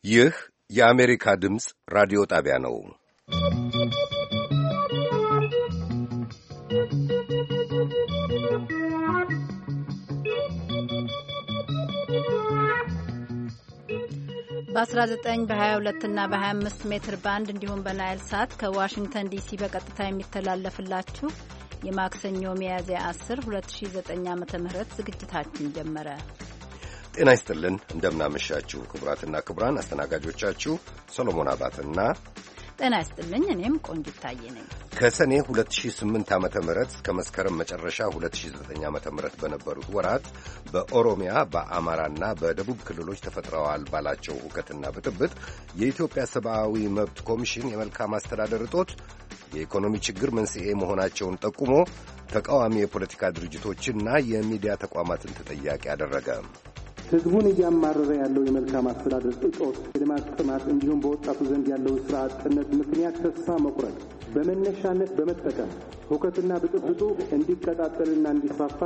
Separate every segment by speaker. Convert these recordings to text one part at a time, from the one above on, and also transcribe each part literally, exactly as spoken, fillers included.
Speaker 1: ይህ የአሜሪካ ድምፅ ራዲዮ ጣቢያ ነው።
Speaker 2: በአስራ ዘጠኝ በሀያ ሁለት እና በሀያ አምስት ሜትር ባንድ እንዲሁም በናይል ሳት ከዋሽንግተን ዲሲ በቀጥታ የሚተላለፍላችሁ የማክሰኞ ሚያዝያ አስር ሁለት ሺ ዘጠኝ ዓመተ ምህረት ዝግጅታችን ጀመረ።
Speaker 1: ጤና ይስጥልን፣ እንደምናመሻችሁ ክቡራትና ክቡራን። አስተናጋጆቻችሁ ሰሎሞን አባትና
Speaker 2: ጤና ይስጥልኝ፣ እኔም ቆንጂት ታዬ ነኝ።
Speaker 1: ከሰኔ ሁለት ሺ ስምንት ዓመተ ምህረት እስከ መስከረም መጨረሻ ሁለት ሺ ዘጠኝ ዓመተ ምህረት በነበሩት ወራት በኦሮሚያ በአማራና በደቡብ ክልሎች ተፈጥረዋል ባላቸው ሁከትና ብጥብጥ የኢትዮጵያ ሰብአዊ መብት ኮሚሽን የመልካም አስተዳደር እጦት የኢኮኖሚ ችግር መንስኤ መሆናቸውን ጠቁሞ ተቃዋሚ የፖለቲካ ድርጅቶችና የሚዲያ ተቋማትን ተጠያቂ አደረገ።
Speaker 3: ህዝቡን እያማረረ ያለው የመልካም አስተዳደር እጦት፣ የልማት ጥማት እንዲሁም በወጣቱ ዘንድ ያለው ስራ አጥነት ምክንያት ተስፋ መቁረጥ በመነሻነት በመጠቀም ሁከትና ብጥብጡ እንዲቀጣጠልና እንዲስፋፋ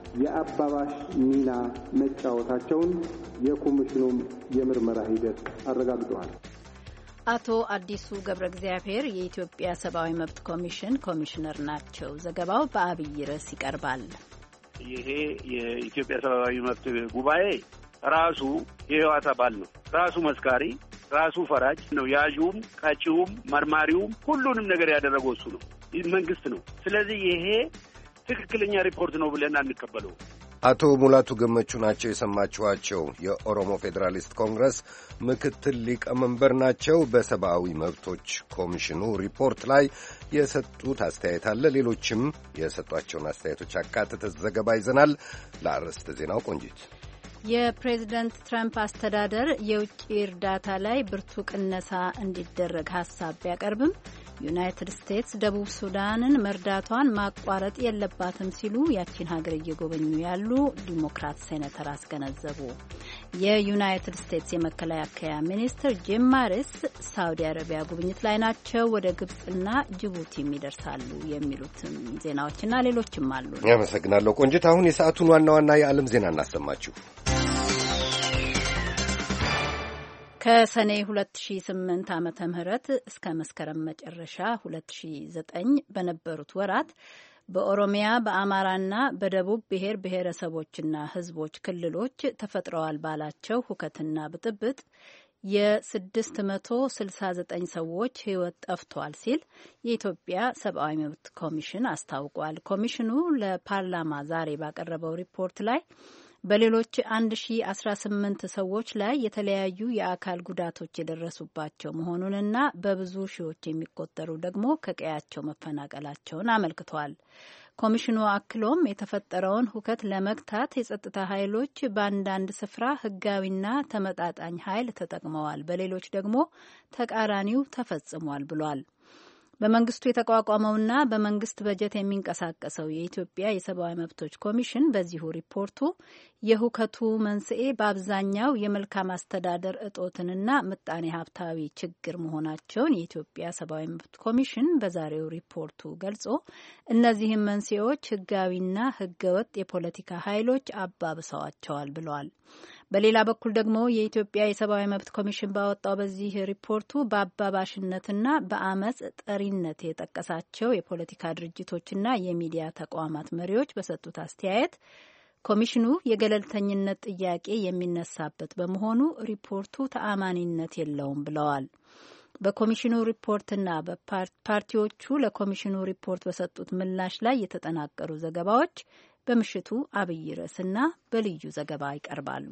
Speaker 3: የአባባሽ ሚና መጫወታቸውን የኮሚሽኑም የምርመራ ሂደት አረጋግጠዋል።
Speaker 2: አቶ አዲሱ ገብረ እግዚአብሔር የኢትዮጵያ ሰብአዊ መብት ኮሚሽን ኮሚሽነር ናቸው። ዘገባው በአብይ ርዕስ ይቀርባል።
Speaker 4: ይሄ የኢትዮጵያ ሰብአዊ መብት ጉባኤ ራሱ የህወሓት አባል ነው። ራሱ መስካሪ፣ ራሱ ፈራጅ ነው። ያዡም፣ ቀጪውም፣ መርማሪውም ሁሉንም ነገር ያደረገው እሱ ነው፣ መንግስት ነው። ስለዚህ ይሄ ትክክለኛ ሪፖርት ነው ብለን አንቀበለው።
Speaker 1: አቶ ሙላቱ ገመቹ ናቸው የሰማችኋቸው። የኦሮሞ ፌዴራሊስት ኮንግረስ ምክትል ሊቀመንበር ናቸው። በሰብአዊ መብቶች ኮሚሽኑ ሪፖርት ላይ የሰጡት አስተያየት አለ። ሌሎችም የሰጧቸውን አስተያየቶች አካተተ ዘገባ ይዘናል። ለአርዕስተ ዜናው ቆንጂት።
Speaker 2: የፕሬዝደንት ትራምፕ አስተዳደር የውጭ እርዳታ ላይ ብርቱ ቅነሳ እንዲደረግ ሀሳብ ቢያቀርብም ዩናይትድ ስቴትስ ደቡብ ሱዳንን መርዳቷን ማቋረጥ የለባትም ሲሉ ያቺን ሀገር እየጎበኙ ያሉ ዲሞክራት ሴኔተር አስገነዘቡ። የዩናይትድ ስቴትስ የመከላከያ ሚኒስትር ጂም ማሪስ ሳውዲ አረቢያ ጉብኝት ላይ ናቸው። ወደ ግብጽና ጅቡቲም ይደርሳሉ። የሚሉትም ዜናዎችና ሌሎችም አሉ።
Speaker 1: አመሰግናለሁ ቆንጅት። አሁን የሰዓቱን ዋና ዋና የዓለም ዜና እናሰማችሁ።
Speaker 2: ከሰኔ ሁለት ሺ ስምንት ዓመተ ምህረት እስከ መስከረም መጨረሻ ሁለት ሺ ዘጠኝ በነበሩት ወራት በኦሮሚያ በአማራና በደቡብ ብሔር ብሔረሰቦችና ሕዝቦች ክልሎች ተፈጥረዋል ባላቸው ሁከትና ብጥብጥ የስድስት መቶ ስልሳ ዘጠኝ ሰዎች ሕይወት ጠፍቷል ሲል የኢትዮጵያ ሰብአዊ መብት ኮሚሽን አስታውቋል። ኮሚሽኑ ለፓርላማ ዛሬ ባቀረበው ሪፖርት ላይ በሌሎች አንድ ሺ አስራ ስምንት ሰዎች ላይ የተለያዩ የአካል ጉዳቶች የደረሱባቸው መሆኑንና በብዙ ሺዎች የሚቆጠሩ ደግሞ ከቀያቸው መፈናቀላቸውን አመልክቷል። ኮሚሽኑ አክሎም የተፈጠረውን ሁከት ለመግታት የጸጥታ ኃይሎች በአንዳንድ ስፍራ ህጋዊና ተመጣጣኝ ኃይል ተጠቅመዋል፣ በሌሎች ደግሞ ተቃራኒው ተፈጽሟል ብሏል። በመንግስቱ የተቋቋመውና በመንግስት በጀት የሚንቀሳቀሰው የኢትዮጵያ የሰብአዊ መብቶች ኮሚሽን በዚሁ ሪፖርቱ የሁከቱ መንስኤ በአብዛኛው የመልካም አስተዳደር እጦትንና ምጣኔ ሀብታዊ ችግር መሆናቸውን የኢትዮጵያ ሰብአዊ መብት ኮሚሽን በዛሬው ሪፖርቱ ገልጾ እነዚህም መንስኤዎች ህጋዊና ህገወጥ የፖለቲካ ኃይሎች አባብሰዋቸዋል ብለዋል። በሌላ በኩል ደግሞ የኢትዮጵያ የሰብአዊ መብት ኮሚሽን ባወጣው በዚህ ሪፖርቱ በአባባሽነትና በአመፅ ጠሪነት የጠቀሳቸው የፖለቲካ ድርጅቶችና የሚዲያ ተቋማት መሪዎች በሰጡት አስተያየት ኮሚሽኑ የገለልተኝነት ጥያቄ የሚነሳበት በመሆኑ ሪፖርቱ ተአማኒነት የለውም ብለዋል። በኮሚሽኑ ሪፖርትና በፓርቲዎቹ ለኮሚሽኑ ሪፖርት በሰጡት ምላሽ ላይ የተጠናቀሩ ዘገባዎች በምሽቱ አብይ ርዕስና በልዩ ዘገባ ይቀርባሉ።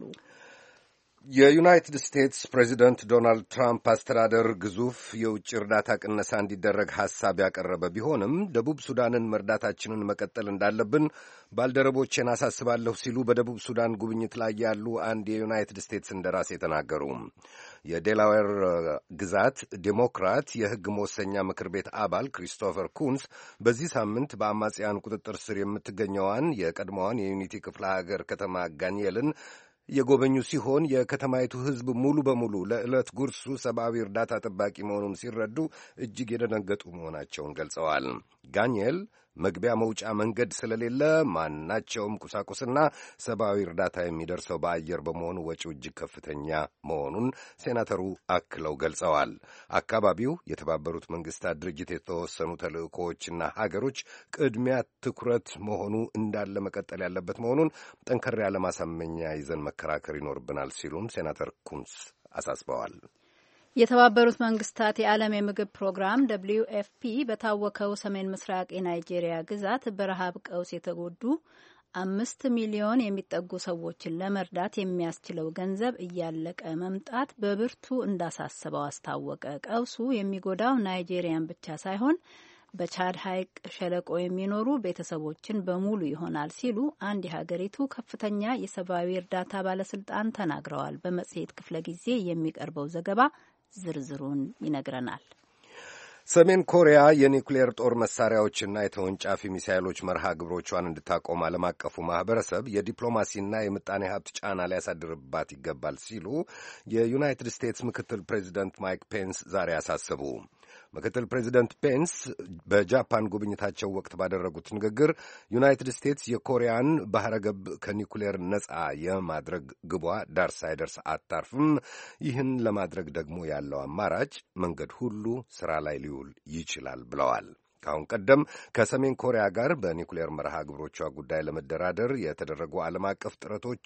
Speaker 1: የዩናይትድ ስቴትስ ፕሬዚደንት ዶናልድ ትራምፕ አስተዳደር ግዙፍ የውጭ እርዳታ ቅነሳ እንዲደረግ ሐሳብ ያቀረበ ቢሆንም ደቡብ ሱዳንን መርዳታችንን መቀጠል እንዳለብን ባልደረቦቼን አሳስባለሁ ሲሉ በደቡብ ሱዳን ጉብኝት ላይ ያሉ አንድ የዩናይትድ ስቴትስ እንደራሴ ተናገሩ። የዴላዌር ግዛት ዴሞክራት የሕግ መወሰኛ ምክር ቤት አባል ክሪስቶፈር ኩንስ በዚህ ሳምንት በአማጽያን ቁጥጥር ስር የምትገኘዋን የቀድሞዋን የዩኒቲ ክፍለ ሀገር ከተማ ጋኒየልን የጎበኙ ሲሆን የከተማይቱ ሕዝብ ሙሉ በሙሉ ለዕለት ጉርሱ ሰብአዊ እርዳታ ጠባቂ መሆኑን ሲረዱ እጅግ የደነገጡ መሆናቸውን ገልጸዋል። ጋኒየል መግቢያ መውጫ መንገድ ስለሌለ ማናቸውም ቁሳቁስና ሰብአዊ እርዳታ የሚደርሰው በአየር በመሆኑ ወጪው እጅግ ከፍተኛ መሆኑን ሴናተሩ አክለው ገልጸዋል። አካባቢው የተባበሩት መንግስታት ድርጅት የተወሰኑ ተልእኮዎችና ሀገሮች ቅድሚያ ትኩረት መሆኑ እንዳለ መቀጠል ያለበት መሆኑን ጠንከር ያለ ማሳመኛ ይዘን መከራከር ይኖርብናል ሲሉም ሴናተር ኩንስ አሳስበዋል።
Speaker 2: የተባበሩት መንግስታት የዓለም የምግብ ፕሮግራም ደብልዩ ኤፍ ፒ በታወከው ሰሜን ምስራቅ የናይጄሪያ ግዛት በረሃብ ቀውስ የተጎዱ አምስት ሚሊዮን የሚጠጉ ሰዎችን ለመርዳት የሚያስችለው ገንዘብ እያለቀ መምጣት በብርቱ እንዳሳሰበው አስታወቀ። ቀውሱ የሚጎዳው ናይጄሪያን ብቻ ሳይሆን በቻድ ሐይቅ ሸለቆ የሚኖሩ ቤተሰቦችን በሙሉ ይሆናል ሲሉ አንድ የሀገሪቱ ከፍተኛ የሰብአዊ እርዳታ ባለስልጣን ተናግረዋል። በመጽሔት ክፍለ ጊዜ የሚቀርበው ዘገባ ዝርዝሩን ይነግረናል።
Speaker 1: ሰሜን ኮሪያ የኒውክሌር ጦር መሳሪያዎችና የተወንጫፊ ሚሳይሎች መርሃ ግብሮቿን እንድታቆም ዓለም አቀፉ ማህበረሰብ የዲፕሎማሲና የምጣኔ ሀብት ጫና ሊያሳድርባት ይገባል ሲሉ የዩናይትድ ስቴትስ ምክትል ፕሬዚደንት ማይክ ፔንስ ዛሬ አሳሰቡ። ምክትል ፕሬዚደንት ፔንስ በጃፓን ጉብኝታቸው ወቅት ባደረጉት ንግግር ዩናይትድ ስቴትስ የኮሪያን ባህረ ገብ ከኒውክሌር ነጻ የማድረግ ግቧ ዳር ሳይደርስ አታርፍም። ይህን ለማድረግ ደግሞ ያለው አማራጭ መንገድ ሁሉ ስራ ላይ ሊውል ይችላል ብለዋል። ከአሁን ቀደም ከሰሜን ኮሪያ ጋር በኒውክሌር መርሃ ግብሮቿ ጉዳይ ለመደራደር የተደረጉ ዓለም አቀፍ ጥረቶች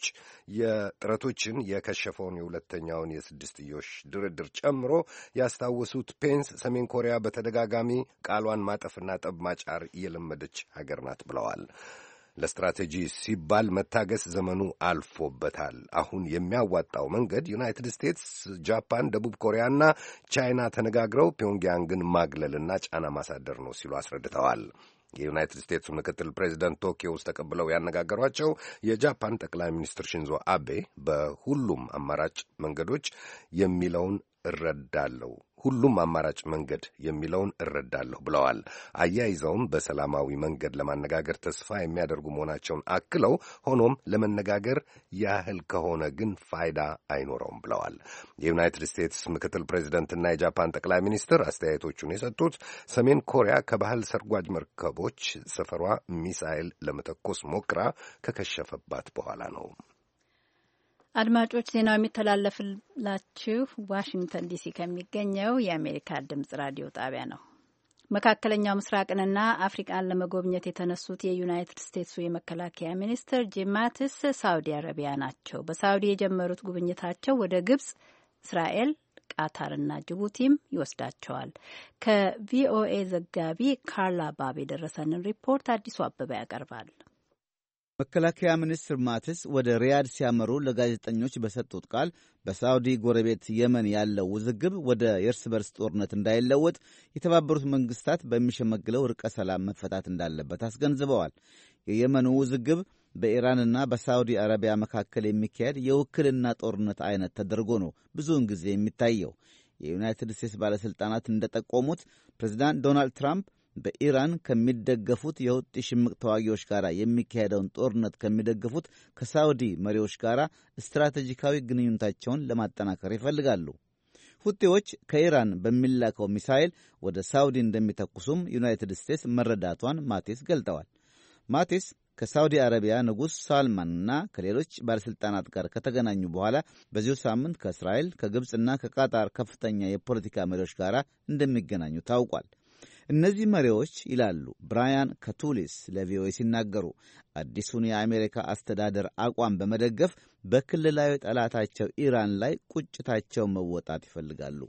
Speaker 1: የጥረቶችን የከሸፈውን የሁለተኛውን የስድስትዮሽ ድርድር ጨምሮ ያስታወሱት ፔንስ ሰሜን ኮሪያ በተደጋጋሚ ቃሏን ማጠፍና ጠብ ማጫር የለመደች ሀገር ናት ብለዋል። ለስትራቴጂ ሲባል መታገስ ዘመኑ አልፎበታል። አሁን የሚያዋጣው መንገድ ዩናይትድ ስቴትስ፣ ጃፓን፣ ደቡብ ኮሪያና ቻይና ተነጋግረው ፒዮንግያንግን ማግለልና ጫና ማሳደር ነው ሲሉ አስረድተዋል። የዩናይትድ ስቴትሱ ምክትል ፕሬዚደንት ቶኪዮ ውስጥ ተቀብለው ያነጋገሯቸው የጃፓን ጠቅላይ ሚኒስትር ሽንዞ አቤ በሁሉም አማራጭ መንገዶች የሚለውን እረዳለሁ ሁሉም አማራጭ መንገድ የሚለውን እረዳለሁ ብለዋል። አያይዘውም በሰላማዊ መንገድ ለማነጋገር ተስፋ የሚያደርጉ መሆናቸውን አክለው ሆኖም ለመነጋገር ያህል ከሆነ ግን ፋይዳ አይኖረውም ብለዋል። የዩናይትድ ስቴትስ ምክትል ፕሬዚደንትና የጃፓን ጠቅላይ ሚኒስትር አስተያየቶቹን የሰጡት ሰሜን ኮሪያ ከባህል ሰርጓጅ መርከቦች ሰፈሯ ሚሳይል ለመተኮስ ሞክራ ከከሸፈባት በኋላ ነው።
Speaker 2: አድማጮች ዜናው የሚተላለፍላችሁ ዋሽንግተን ዲሲ ከሚገኘው የአሜሪካ ድምጽ ራዲዮ ጣቢያ ነው። መካከለኛው ምስራቅንና አፍሪቃን ለመጎብኘት የተነሱት የዩናይትድ ስቴትሱ የመከላከያ ሚኒስትር ጂም ማቲስ ሳውዲ አረቢያ ናቸው። በሳውዲ የጀመሩት ጉብኝታቸው ወደ ግብጽ፣ እስራኤል፣ ቃታርና ጅቡቲም ይወስዳቸዋል። ከቪኦኤ ዘጋቢ ካርላ ባብ የደረሰንን ሪፖርት አዲሱ አበባ ያቀርባል።
Speaker 5: መከላከያ ሚኒስትር ማቲስ ወደ ሪያድ ሲያመሩ ለጋዜጠኞች በሰጡት ቃል በሳውዲ ጎረቤት የመን ያለው ውዝግብ ወደ የእርስ በርስ ጦርነት እንዳይለወጥ የተባበሩት መንግስታት በሚሸመግለው ርቀ ሰላም መፈታት እንዳለበት አስገንዝበዋል። የየመኑ ውዝግብ በኢራንና በሳውዲ አረቢያ መካከል የሚካሄድ የውክልና ጦርነት አይነት ተደርጎ ነው ብዙውን ጊዜ የሚታየው። የዩናይትድ ስቴትስ ባለሥልጣናት እንደጠቆሙት ፕሬዚዳንት ዶናልድ ትራምፕ በኢራን ከሚደገፉት የሁቲ ሽምቅ ተዋጊዎች ጋር የሚካሄደውን ጦርነት ከሚደግፉት ከሳውዲ መሪዎች ጋር ስትራቴጂካዊ ግንኙነታቸውን ለማጠናከር ይፈልጋሉ። ሁቲዎች ከኢራን በሚላከው ሚሳይል ወደ ሳውዲ እንደሚተኩሱም ዩናይትድ ስቴትስ መረዳቷን ማቲስ ገልጠዋል። ማቲስ ከሳውዲ አረቢያ ንጉሥ ሳልማንና ከሌሎች ባለሥልጣናት ጋር ከተገናኙ በኋላ በዚሁ ሳምንት ከእስራኤል ከግብፅና ከቃጣር ከፍተኛ የፖለቲካ መሪዎች ጋር እንደሚገናኙ ታውቋል። እነዚህ መሪዎች ይላሉ ብራያን ካቱሊስ ለቪኦኤ ሲናገሩ አዲሱን የአሜሪካ አስተዳደር አቋም በመደገፍ በክልላዊ ጠላታቸው ኢራን ላይ ቁጭታቸው መወጣት ይፈልጋሉ።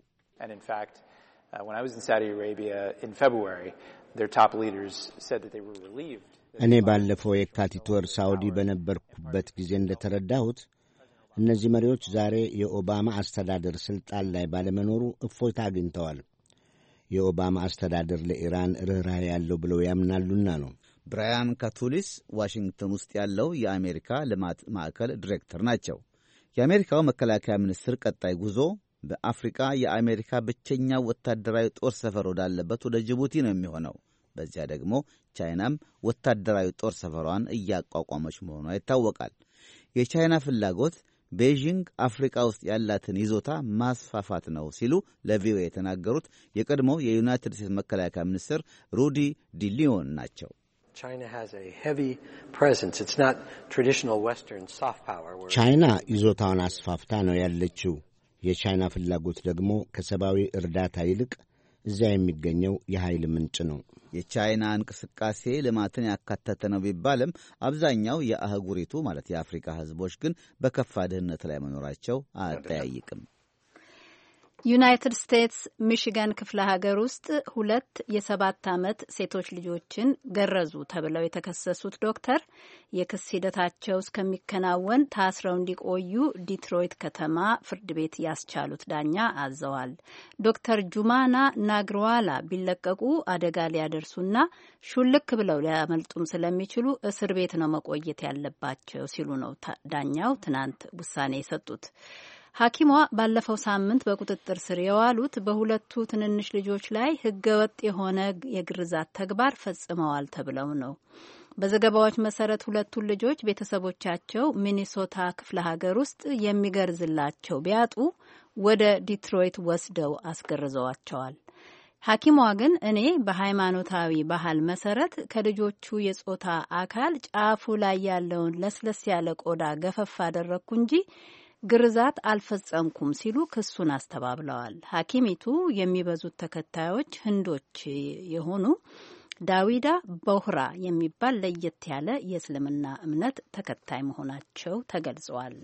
Speaker 6: እኔ ባለፈው የካቲት ወር ሳውዲ በነበርኩበት ጊዜ እንደተረዳሁት እነዚህ መሪዎች ዛሬ የኦባማ አስተዳደር ሥልጣን ላይ ባለመኖሩ እፎይታ አግኝተዋል። የኦባማ አስተዳደር ለኢራን ርኅራኄ ያለው ብለው ያምናሉና ነው።
Speaker 5: ብራያን ካቱሊስ ዋሽንግተን ውስጥ ያለው የአሜሪካ ልማት ማዕከል ዲሬክተር ናቸው። የአሜሪካው መከላከያ ሚኒስትር ቀጣይ ጉዞ በአፍሪካ የአሜሪካ ብቸኛው ወታደራዊ ጦር ሰፈር ወዳለበት ወደ ጅቡቲ ነው የሚሆነው። በዚያ ደግሞ ቻይናም ወታደራዊ ጦር ሰፈሯን እያቋቋመች መሆኗ ይታወቃል። የቻይና ፍላጎት ቤይጂንግ አፍሪካ ውስጥ ያላትን ይዞታ ማስፋፋት ነው ሲሉ ለቪኦኤ የተናገሩት የቀድሞው የዩናይትድ ስቴትስ መከላከያ ሚኒስትር ሩዲ ዲሊዮን ናቸው።
Speaker 7: China has a heavy presence. It's not traditional Western soft power.
Speaker 6: ቻይና ይዞታውን አስፋፍታ ነው ያለችው። የቻይና ፍላጎት ደግሞ ከሰብአዊ እርዳታ ይልቅ እዚያ የሚገኘው የኃይል ምንጭ ነው።
Speaker 5: የቻይና እንቅስቃሴ ልማትን ያካተተ ነው ቢባልም አብዛኛው የአህጉሪቱ ማለት የአፍሪካ ህዝቦች ግን በከፋ ድህነት ላይ መኖራቸው አያጠያይቅም።
Speaker 2: ዩናይትድ ስቴትስ ሚሽጋን ክፍለ ሀገር ውስጥ ሁለት የሰባት ዓመት ሴቶች ልጆችን ገረዙ ተብለው የተከሰሱት ዶክተር የክስ ሂደታቸው እስከሚከናወን ታስረው እንዲቆዩ ዲትሮይት ከተማ ፍርድ ቤት ያስቻሉት ዳኛ አዘዋል። ዶክተር ጁማና ናግርዋላ ቢለቀቁ አደጋ ሊያደርሱና ሹልክ ብለው ሊያመልጡም ስለሚችሉ እስር ቤት ነው መቆየት ያለባቸው ሲሉ ነው ዳኛው ትናንት ውሳኔ የሰጡት። ሐኪሟ ባለፈው ሳምንት በቁጥጥር ስር የዋሉት በሁለቱ ትንንሽ ልጆች ላይ ህገወጥ የሆነ የግርዛት ተግባር ፈጽመዋል ተብለው ነው። በዘገባዎች መሰረት ሁለቱን ልጆች ቤተሰቦቻቸው ሚኒሶታ ክፍለ ሀገር ውስጥ የሚገርዝላቸው ቢያጡ ወደ ዲትሮይት ወስደው አስገርዘዋቸዋል። ሐኪሟ ግን እኔ በሃይማኖታዊ ባህል መሰረት ከልጆቹ የጾታ አካል ጫፉ ላይ ያለውን ለስለስ ያለ ቆዳ ገፈፍ አደረግኩ እንጂ ግርዛት አልፈጸምኩም ሲሉ ክሱን አስተባብለዋል። ሐኪሚቱ የሚበዙት ተከታዮች ህንዶች የሆኑ ዳዊዳ ቦህራ የሚባል ለየት ያለ የእስልምና እምነት ተከታይ መሆናቸው ተገልጿል።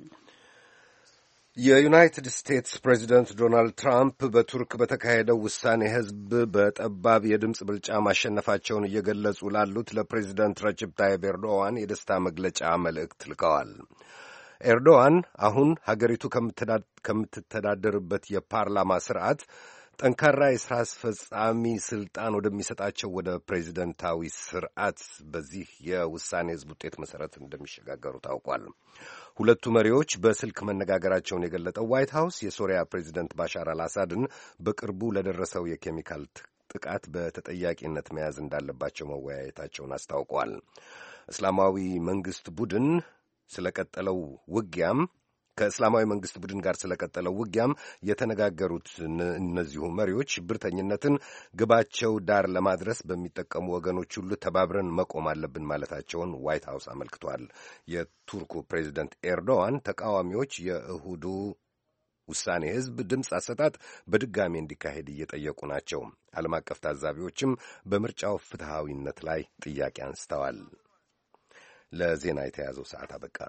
Speaker 1: የዩናይትድ ስቴትስ ፕሬዚደንት ዶናልድ ትራምፕ በቱርክ በተካሄደው ውሳኔ ህዝብ በጠባብ የድምፅ ብልጫ ማሸነፋቸውን እየገለጹ ላሉት ለፕሬዚደንት ረጀፕ ታይብ ኤርዶዋን የደስታ መግለጫ መልእክት ልከዋል። ኤርዶዋን አሁን ሀገሪቱ ከምትተዳደርበት የፓርላማ ስርዓት ጠንካራ የሥራ አስፈጻሚ ሥልጣን ወደሚሰጣቸው ወደ ፕሬዚደንታዊ ስርዓት በዚህ የውሳኔ ሕዝብ ውጤት መሠረት እንደሚሸጋገሩ ታውቋል። ሁለቱ መሪዎች በስልክ መነጋገራቸውን የገለጠው ዋይት ሃውስ የሶሪያ ፕሬዚደንት ባሻር አልአሳድን በቅርቡ ለደረሰው የኬሚካል ጥቃት በተጠያቂነት መያዝ እንዳለባቸው መወያየታቸውን አስታውቋል። እስላማዊ መንግሥት ቡድን ስለቀጠለው ውጊያም ከእስላማዊ መንግስት ቡድን ጋር ስለቀጠለው ውጊያም የተነጋገሩት እነዚሁ መሪዎች ሽብርተኝነትን ግባቸው ዳር ለማድረስ በሚጠቀሙ ወገኖች ሁሉ ተባብረን መቆም አለብን ማለታቸውን ዋይት ሃውስ አመልክቷል። የቱርኩ ፕሬዚደንት ኤርዶዋን ተቃዋሚዎች የእሁዱ ውሳኔ ህዝብ ድምፅ አሰጣጥ በድጋሚ እንዲካሄድ እየጠየቁ ናቸው። ዓለም አቀፍ ታዛቢዎችም በምርጫው ፍትሐዊነት ላይ ጥያቄ አንስተዋል። ለዜና የተያዘው ሰዓት አበቃ።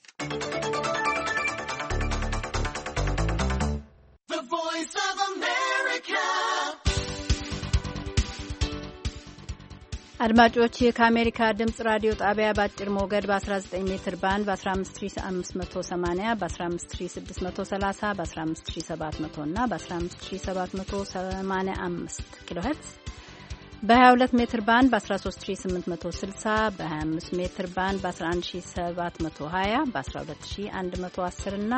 Speaker 2: አድማጮች ከአሜሪካ ድምጽ ራዲዮ ጣቢያ በአጭር ሞገድ በ19 ሜትር ባንድ በ15580 በ15630 በ15700 እና በ15785 ኪሎ ሄርትዝ በ22 ሜትር ባንድ በ13860 በ25 ሜትር ባንድ በ11720 በ12110 እና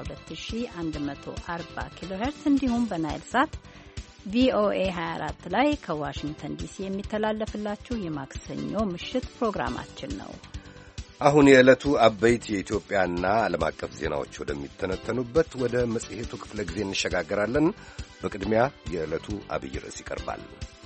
Speaker 2: በ12140 ኪሎ ሄርትዝ እንዲሁም በናይል ሳት ቪኦኤ ሀያ አራት ላይ ከዋሽንግተን ዲሲ የሚተላለፍላችሁ የማክሰኞ ምሽት ፕሮግራማችን ነው።
Speaker 1: አሁን የዕለቱ አበይት የኢትዮጵያና ዓለም አቀፍ ዜናዎች ወደሚተነተኑበት ወደ መጽሔቱ ክፍለ ጊዜ እንሸጋገራለን። በቅድሚያ የዕለቱ አብይ ርዕስ ይቀርባል።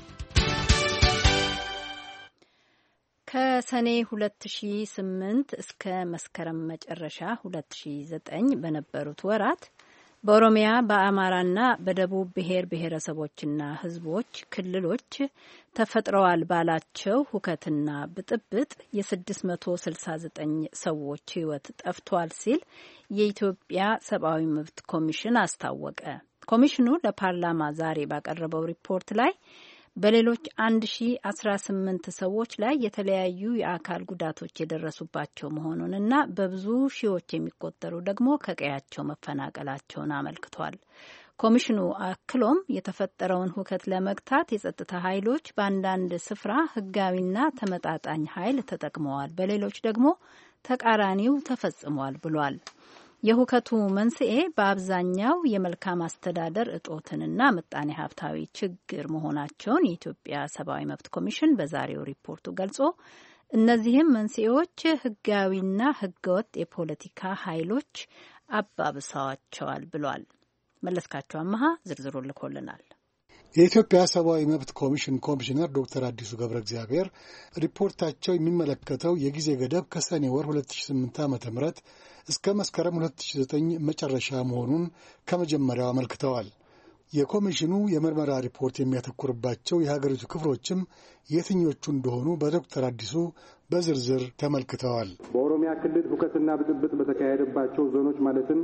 Speaker 2: ከሰኔ ሁለት ሺህ ስምንት እስከ መስከረም መጨረሻ ሁለት ሺህ ዘጠኝ በነበሩት ወራት በኦሮሚያ በአማራና በደቡብ ብሔር ብሔረሰቦችና ሕዝቦች ክልሎች ተፈጥረዋል ባላቸው ሁከትና ብጥብጥ የስድስት መቶ ስልሳ ዘጠኝ ሰዎች ሕይወት ጠፍቷል ሲል የኢትዮጵያ ሰብአዊ መብት ኮሚሽን አስታወቀ። ኮሚሽኑ ለፓርላማ ዛሬ ባቀረበው ሪፖርት ላይ በሌሎች አንድ ሺ አስራ ስምንት ሰዎች ላይ የተለያዩ የአካል ጉዳቶች የደረሱባቸው መሆኑንና በብዙ ሺዎች የሚቆጠሩ ደግሞ ከቀያቸው መፈናቀላቸውን አመልክቷል። ኮሚሽኑ አክሎም የተፈጠረውን ሁከት ለመግታት የጸጥታ ኃይሎች በአንዳንድ ስፍራ ሕጋዊና ተመጣጣኝ ኃይል ተጠቅመዋል፣ በሌሎች ደግሞ ተቃራኒው ተፈጽሟል ብሏል። የሁከቱ መንስኤ በአብዛኛው የመልካም አስተዳደር እጦትንና ምጣኔ ሀብታዊ ችግር መሆናቸውን የኢትዮጵያ ሰብአዊ መብት ኮሚሽን በዛሬው ሪፖርቱ ገልጾ እነዚህም መንስኤዎች ህጋዊና ህገወጥ የፖለቲካ ኃይሎች አባብሰዋቸዋል ብሏል። መለስካቸው አመሃ ዝርዝሩ ልኮልናል።
Speaker 8: የኢትዮጵያ ሰብአዊ መብት ኮሚሽን ኮሚሽነር ዶክተር አዲሱ ገብረ እግዚአብሔር ሪፖርታቸው የሚመለከተው የጊዜ ገደብ ከሰኔ ወር ሁለት ሺህ ስምንት ዓመተ ምህረት እስከ መስከረም ሁለት ሺህ ዘጠኝ መጨረሻ መሆኑን ከመጀመሪያው አመልክተዋል። የኮሚሽኑ የምርመራ ሪፖርት የሚያተኩርባቸው የሀገሪቱ ክፍሎችም የትኞቹ እንደሆኑ በዶክተር አዲሱ በዝርዝር ተመልክተዋል።
Speaker 3: በኦሮሚያ ክልል ሁከትና ብጥብጥ በተካሄደባቸው ዞኖች ማለትም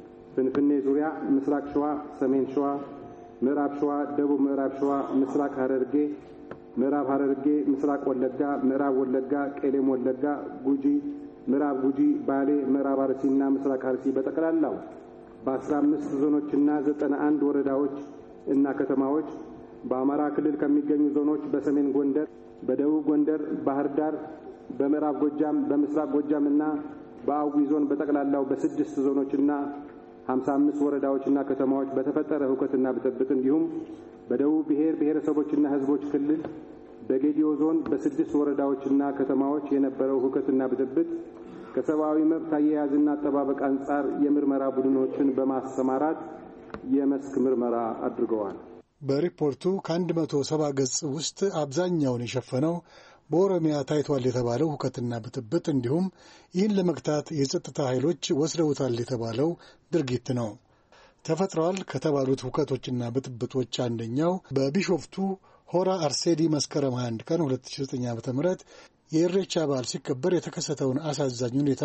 Speaker 3: ፍንፍኔ ዙሪያ፣ ምስራቅ ሸዋ፣ ሰሜን ሸዋ፣ ምዕራብ ሸዋ፣ ደቡብ ምዕራብ ሸዋ፣ ምስራቅ ሐረርጌ፣ ምዕራብ ሐረርጌ፣ ምስራቅ ወለጋ፣ ምዕራብ ወለጋ፣ ቄሌም ወለጋ፣ ጉጂ፣ ምዕራብ ጉጂ፣ ባሌ፣ ምዕራብ አርሲና ምስራቅ አርሲ በጠቅላላው በአስራ አምስት ዞኖችና ዘጠና አንድ ወረዳዎች እና ከተማዎች በአማራ ክልል ከሚገኙ ዞኖች በሰሜን ጎንደር፣ በደቡብ ጎንደር፣ ባህር ዳር፣ በምዕራብ ጎጃም፣ በምስራቅ ጎጃም እና በአዊ ዞን በጠቅላላው በስድስት ዞኖችና ሀምሳ አምስት ወረዳዎችና ከተማዎች በተፈጠረ ሁከትና ብጥብጥ እንዲሁም በደቡብ ብሔር ብሔረሰቦችና ሕዝቦች ክልል በጌዲዮ ዞን በስድስት ወረዳዎችና ከተማዎች የነበረው ሁከትና ብጥብጥ ከሰብአዊ መብት አያያዝና አጠባበቅ አንጻር የምርመራ ቡድኖችን በማሰማራት የመስክ ምርመራ አድርገዋል።
Speaker 8: በሪፖርቱ ከአንድ መቶ ሰባ ገጽ ውስጥ አብዛኛውን የሸፈነው በኦሮሚያ ታይቷል የተባለው ሁከትና ብጥብጥ እንዲሁም ይህን ለመግታት የጸጥታ ኃይሎች ወስደውታል የተባለው ድርጊት ነው። ተፈጥረዋል ከተባሉት ሁከቶችና ብጥብጦች አንደኛው በቢሾፍቱ ሆራ አርሴዲ መስከረም ሃያ አንድ ቀን ሁለት ሺህ ዘጠኝ ዓመተ ምህረት የኢሬቻ በዓል ሲከበር የተከሰተውን አሳዛኝ ሁኔታ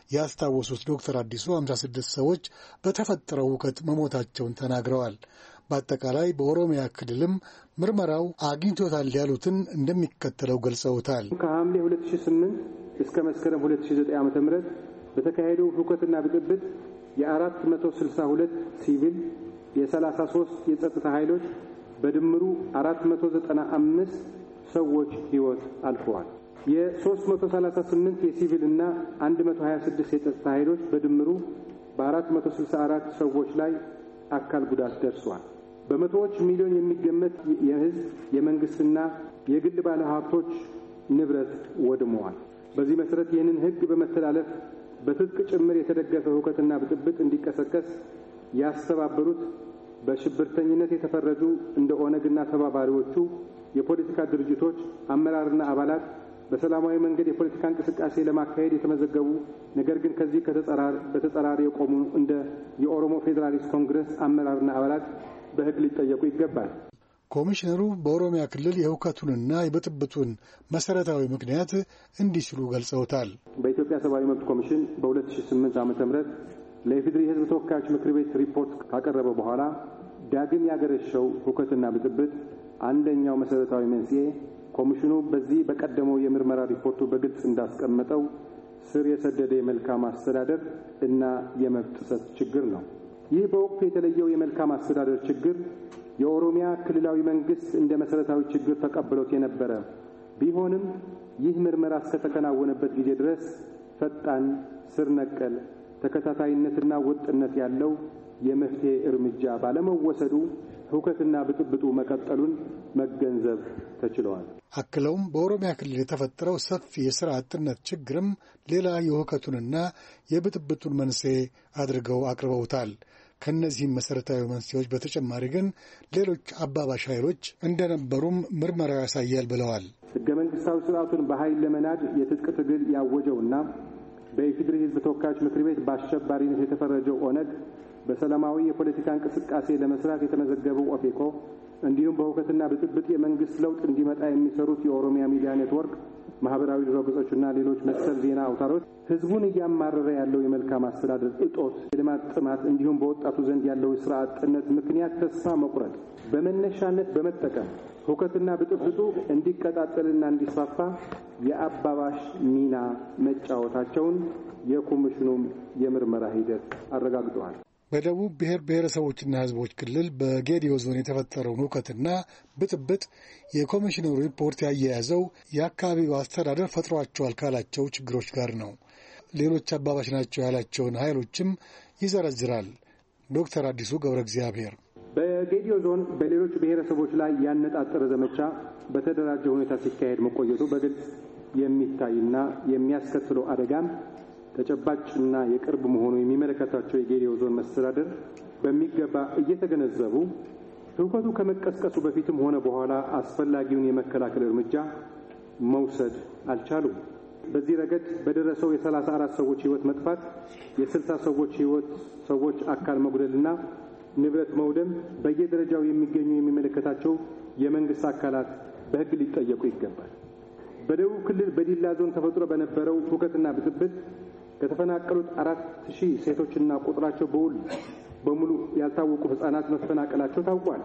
Speaker 8: ያስታወሱት ዶክተር አዲሱ ሃምሳ ስድስት ሰዎች በተፈጠረው ሁከት መሞታቸውን ተናግረዋል። በአጠቃላይ በኦሮሚያ ክልልም ምርመራው አግኝቶታል ያሉትን እንደሚከተለው ገልጸውታል።
Speaker 3: ከሐምሌ ሁለት ሺህ ስምንት እስከ መስከረም ሁለት ሺህ ዘጠኝ ዓመተ ምህረት በተካሄደው ሁከትና ብጥብጥ የአራት መቶ ስልሳ ሁለት ሲቪል የሰላሳ ሶስት የጸጥታ ኃይሎች በድምሩ አራት መቶ ዘጠና አምስት ሰዎች ሕይወት አልፈዋል። የሶስት መቶ ሰላሳ ስምንት የሲቪል እና አንድ መቶ ሀያ ስድስት የጸጥታ ኃይሎች በድምሩ በአራት መቶ ስልሳ አራት ሰዎች ላይ አካል ጉዳት ደርሷል። በመቶዎች ሚሊዮን የሚገመት የሕዝብ የመንግስትና የግል ባለሀብቶች ንብረት ወድመዋል። በዚህ መሰረት ይህንን ሕግ በመተላለፍ በትጥቅ ጭምር የተደገፈ ሁከትና ብጥብጥ እንዲቀሰቀስ ያስተባበሩት በሽብርተኝነት የተፈረጁ እንደ ኦነግና ተባባሪዎቹ የፖለቲካ ድርጅቶች አመራርና አባላት በሰላማዊ መንገድ የፖለቲካ እንቅስቃሴ ለማካሄድ የተመዘገቡ ነገር ግን ከዚህ በተጻራሪ የቆሙ እንደ የኦሮሞ ፌዴራሊስት ኮንግረስ አመራርና አባላት በሕግ ሊጠየቁ ይገባል።
Speaker 8: ኮሚሽነሩ በኦሮሚያ ክልል የሁከቱንና የብጥብጡን መሰረታዊ ምክንያት እንዲህ ሲሉ ገልጸውታል።
Speaker 3: በኢትዮጵያ ሰብአዊ መብት ኮሚሽን በሁለት ሺህ ስምንት ዓመተ ምህረት ለኢፌዴሪ ሕዝብ ተወካዮች ምክር ቤት ሪፖርት ካቀረበ በኋላ ዳግም ያገረሸው ሁከትና ብጥብጥ አንደኛው መሰረታዊ መንስኤ ኮሚሽኑ በዚህ በቀደመው የምርመራ ሪፖርቱ በግልጽ እንዳስቀመጠው ስር የሰደደ የመልካም አስተዳደር እና የመብት ጥሰት ችግር ነው። ይህ በወቅቱ የተለየው የመልካም አስተዳደር ችግር የኦሮሚያ ክልላዊ መንግስት እንደ መሰረታዊ ችግር ተቀብሎት የነበረ ቢሆንም ይህ ምርመራ እስከተከናወነበት ጊዜ ድረስ ፈጣን፣ ስር ነቀል፣ ተከታታይነትና ወጥነት ያለው የመፍትሄ እርምጃ ባለመወሰዱ ሁከትና ብጥብጡ መቀጠሉን መገንዘብ ተችሏል።
Speaker 8: አክለውም በኦሮሚያ ክልል የተፈጠረው ሰፊ የሥራ አጥነት ችግርም ሌላ የሁከቱንና የብጥብጡን መንስኤ አድርገው አቅርበውታል። ከእነዚህም መሠረታዊ መንስኤዎች በተጨማሪ ግን ሌሎች አባባሽ ኃይሎች እንደነበሩም ምርመራው ያሳያል ብለዋል።
Speaker 3: ሕገ መንግሥታዊ ስርዓቱን በኃይል ለመናድ የትጥቅ ትግል ያወጀውና በኢፌዴሪ ሕዝብ ተወካዮች ምክር ቤት በአሸባሪነት የተፈረጀው ኦነግ፣ በሰላማዊ የፖለቲካ እንቅስቃሴ ለመስራት የተመዘገበው ኦፌኮ እንዲሁም በሁከትና ብጥብጥ የመንግስት ለውጥ እንዲመጣ የሚሰሩት የኦሮሚያ ሚዲያ ኔትወርክ፣ ማህበራዊ ድረገጾችና ሌሎች መሰል ዜና አውታሮች ህዝቡን እያማረረ ያለው የመልካም አስተዳደር እጦት፣ የልማት ጥማት እንዲሁም በወጣቱ ዘንድ ያለው የሥራ አጥነት ምክንያት ተስፋ መቁረጥ በመነሻነት በመጠቀም ሁከትና ብጥብጡ እንዲቀጣጠልና እንዲስፋፋ የአባባሽ ሚና መጫወታቸውን የኮሚሽኑም የምርመራ ሂደት አረጋግጠዋል።
Speaker 8: በደቡብ ብሔር ብሔረሰቦችና ሕዝቦች ክልል በጌዲዮ ዞን የተፈጠረውን ሁከትና ብጥብጥ የኮሚሽነሩ ሪፖርት ያያያዘው የአካባቢው አስተዳደር ፈጥሯቸዋል ካላቸው ችግሮች ጋር ነው። ሌሎች አባባሽ ናቸው ያላቸውን ኃይሎችም ይዘረዝራል። ዶክተር አዲሱ ገብረ እግዚአብሔር
Speaker 3: በጌዲዮ ዞን በሌሎች ብሔረሰቦች ላይ ያነጣጠረ ዘመቻ በተደራጀ ሁኔታ ሲካሄድ መቆየቱ በግልጽ የሚታይና የሚያስከትለው አደጋም ተጨባጭና የቅርብ መሆኑ የሚመለከታቸው የጌዲዮ ዞን መስተዳደር በሚገባ እየተገነዘቡ ሁከቱ ከመቀስቀሱ በፊትም ሆነ በኋላ አስፈላጊውን የመከላከል እርምጃ መውሰድ አልቻሉም። በዚህ ረገድ በደረሰው የሰላሳ አራት ሰዎች ሕይወት መጥፋት፣ የስልሳ ሰዎች ሕይወት ሰዎች አካል መጉደልና ንብረት መውደም በየደረጃው የሚገኙ የሚመለከታቸው የመንግስት አካላት በሕግ ሊጠየቁ ይገባል። በደቡብ ክልል በዲላ ዞን ተፈጥሮ በነበረው ሁከትና ብጥብጥ ከተፈናቀሉት አራት ሺህ ሴቶችና ቁጥራቸው በውል በሙሉ ያልታወቁ ህፃናት መፈናቀላቸው ታውቋል።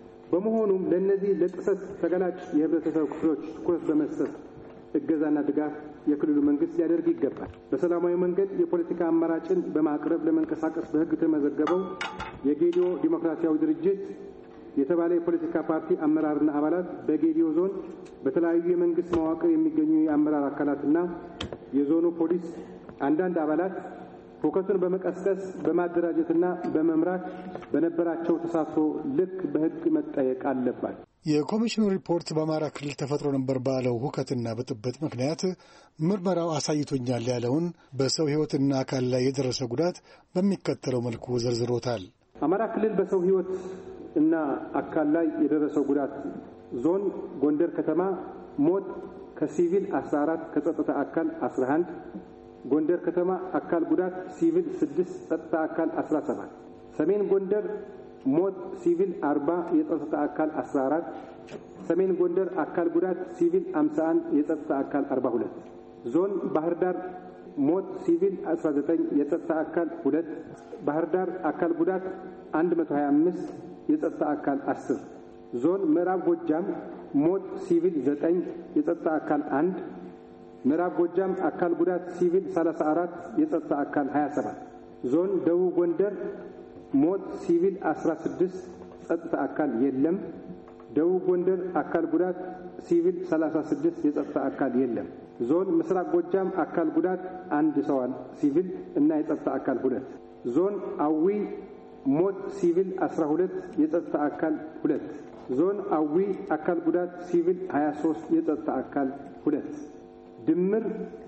Speaker 3: በመሆኑም ለነዚህ ለጥሰት ተገላጭ የህብረተሰብ ክፍሎች ትኩረት በመስጠት እገዛና ድጋፍ የክልሉ መንግስት ሊያደርግ ይገባል። በሰላማዊ መንገድ የፖለቲካ አማራጭን በማቅረብ ለመንቀሳቀስ በህግ ተመዘገበው የጌዲዮ ዲሞክራሲያዊ ድርጅት የተባለ የፖለቲካ ፓርቲ አመራርና አባላት በጌዲዮ ዞን በተለያዩ የመንግስት መዋቅር የሚገኙ የአመራር አካላትና የዞኑ ፖሊስ አንዳንድ አባላት ሁከቱን በመቀስቀስ በማደራጀትና በመምራት በነበራቸው ተሳትፎ ልክ በህግ መጠየቅ አለባቸው።
Speaker 8: የኮሚሽኑ ሪፖርት በአማራ ክልል ተፈጥሮ ነበር ባለው ሁከትና ብጥብጥ ምክንያት ምርመራው አሳይቶኛል ያለውን በሰው ህይወትና አካል ላይ የደረሰ ጉዳት በሚከተለው መልኩ ዘርዝሮታል።
Speaker 3: አማራ ክልል በሰው ህይወት እና አካል ላይ የደረሰው ጉዳት ዞን ጎንደር ከተማ ሞት ከሲቪል አስራ አራት ከጸጥታ አካል አስራ አንድ፣ ጎንደር ከተማ አካል ጉዳት ሲቪል ስድስት ጸጥታ አካል አስራ ሰባት፣ ሰሜን ጎንደር ሞት ሲቪል አርባ የጸጥታ አካል አስራ አራት፣ ሰሜን ጎንደር አካል ጉዳት ሲቪል ሃምሳ አንድ የጸጥታ አካል አርባ ሁለት፣ ዞን ባህር ዳር ሞት ሲቪል አስራ ዘጠኝ የጸጥታ አካል ሁለት፣ ባህር ዳር አካል ጉዳት አንድ መቶ ሀያ አምስት የጸጥታ አካል አስር፣ ዞን ምዕራብ ጎጃም ሞት ሲቪል ዘጠኝ የጸጥታ አካል አንድ፣ ምዕራብ ጎጃም አካል ጉዳት ሲቪል ሰላሳ አራት የጸጥታ አካል ሀያ ሰባት፣ ዞን ደቡብ ጎንደር ሞት ሲቪል አስራ ስድስት ጸጥታ አካል የለም፣ ደቡብ ጎንደር አካል ጉዳት ሲቪል ሰላሳ ስድስት የጸጥታ አካል የለም፣ ዞን ምስራቅ ጎጃም አካል ጉዳት አንድ ሰዋል ሲቪል እና የጸጥታ አካል ሁለት፣ ዞን አዊ ሞት ሲቪል አስራ ሁለት የጸጥታ አካል ሁለት፣ ዞን አዊ አካል ጉዳት ሲቪል ሀያ ሶስት የጸጥታ አካል ሁለት፣ ድምር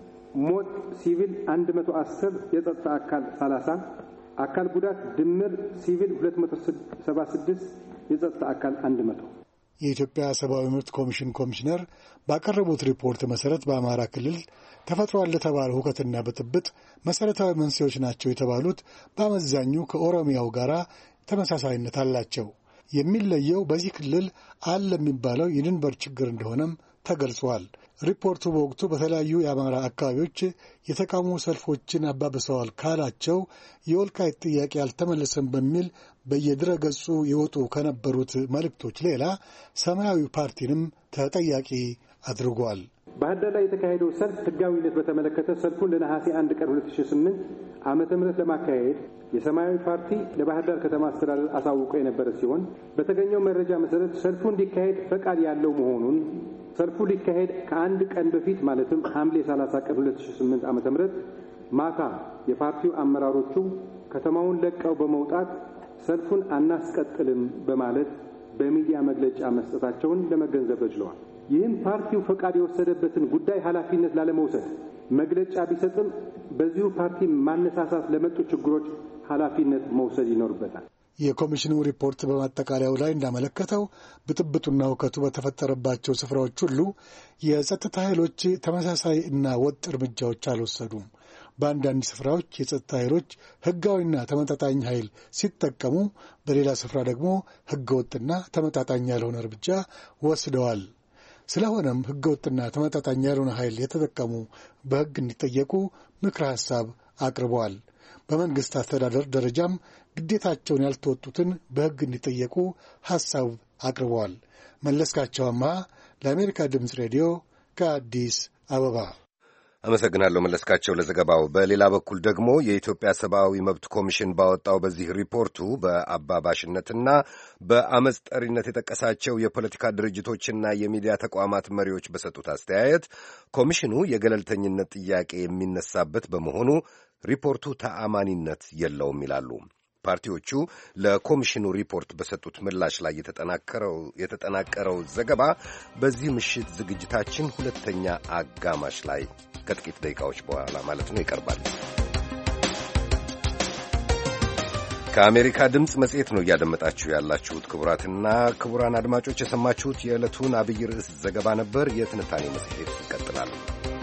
Speaker 3: ሞት ሲቪል አንድ መቶ አስር የጸጥታ አካል ሰላሳ፣ አካል ጉዳት ድምር ሲቪል ሁለት መቶ ሰባ ስድስት የጸጥታ አካል አንድ መቶ።
Speaker 8: የኢትዮጵያ ሰብአዊ መብት ኮሚሽን ኮሚሽነር ባቀረቡት ሪፖርት መሰረት በአማራ ክልል ተፈጥሯል ለተባለው ሁከትና ብጥብጥ መሰረታዊ መንስኤዎች ናቸው የተባሉት በአመዛኙ ከኦሮሚያው ጋር ተመሳሳይነት አላቸው። የሚለየው በዚህ ክልል አለ የሚባለው የድንበር ችግር እንደሆነም ተገልጿል። ሪፖርቱ በወቅቱ በተለያዩ የአማራ አካባቢዎች የተቃውሞ ሰልፎችን አባብሰዋል ካላቸው የወልቃይት ጥያቄ አልተመለሰም በሚል በየድረ ገጹ የወጡ ከነበሩት መልእክቶች ሌላ ሰማያዊ ፓርቲንም ተጠያቂ አድርጓል።
Speaker 3: ባህር ዳር ላይ የተካሄደው ሰልፍ ህጋዊነት በተመለከተ ሰልፉን ለነሐሴ አንድ ቀን ሁለት ሺህ ስምንት ዓመተ ምህረት ለማካሄድ የሰማያዊ ፓርቲ ለባህር ዳር ከተማ አስተዳደር አሳውቆ የነበረ ሲሆን በተገኘው መረጃ መሰረት ሰልፉ እንዲካሄድ ፈቃድ ያለው መሆኑን ሰልፉ ሊካሄድ ከአንድ ቀን በፊት ማለትም ሐምሌ ሰላሳ ቀን ሁለት ሺህ ስምንት ዓመተ ምህረት ማታ የፓርቲው አመራሮቹ ከተማውን ለቀው በመውጣት ሰልፉን አናስቀጥልም በማለት በሚዲያ መግለጫ መስጠታቸውን ለመገንዘብ ተችሏል። ይህም ፓርቲው ፈቃድ የወሰደበትን ጉዳይ ኃላፊነት ላለመውሰድ መግለጫ ቢሰጥም በዚሁ ፓርቲ ማነሳሳት ለመጡ ችግሮች ኃላፊነት መውሰድ ይኖርበታል።
Speaker 8: የኮሚሽኑ ሪፖርት በማጠቃለያው ላይ እንዳመለከተው ብጥብጡና ሁከቱ በተፈጠረባቸው ስፍራዎች ሁሉ የጸጥታ ኃይሎች ተመሳሳይ እና ወጥ እርምጃዎች አልወሰዱም። በአንዳንድ ስፍራዎች የጸጥታ ኃይሎች ሕጋዊና ተመጣጣኝ ኃይል ሲጠቀሙ፣ በሌላ ስፍራ ደግሞ ሕገወጥና ተመጣጣኝ ያልሆነ እርምጃ ወስደዋል። ስለሆነም ሕገወጥና ተመጣጣኝ ያልሆነ ኃይል የተጠቀሙ በሕግ እንዲጠየቁ ምክረ ሐሳብ አቅርበዋል። በመንግሥት አስተዳደር ደረጃም ግዴታቸውን ያልተወጡትን በሕግ እንዲጠየቁ ሐሳብ አቅርበዋል። መለስካቸው አምሃ ለአሜሪካ ድምፅ ሬዲዮ ከአዲስ አበባ
Speaker 1: አመሰግናለሁ መለስካቸው ለዘገባው። በሌላ በኩል ደግሞ የኢትዮጵያ ሰብአዊ መብት ኮሚሽን ባወጣው በዚህ ሪፖርቱ በአባባሽነትና በአመፅ ጠሪነት የጠቀሳቸው የፖለቲካ ድርጅቶችና የሚዲያ ተቋማት መሪዎች በሰጡት አስተያየት ኮሚሽኑ የገለልተኝነት ጥያቄ የሚነሳበት በመሆኑ ሪፖርቱ ተአማኒነት የለውም ይላሉ። ፓርቲዎቹ ለኮሚሽኑ ሪፖርት በሰጡት ምላሽ ላይ የተጠናቀረው ዘገባ በዚህ ምሽት ዝግጅታችን ሁለተኛ አጋማሽ ላይ ከጥቂት ደቂቃዎች በኋላ ማለት ነው ይቀርባል። ከአሜሪካ ድምፅ መጽሔት ነው እያደመጣችሁ ያላችሁት። ክቡራትና ክቡራን አድማጮች የሰማችሁት የዕለቱን አብይ ርዕስ ዘገባ ነበር። የትንታኔ መጽሔት ይቀጥላል።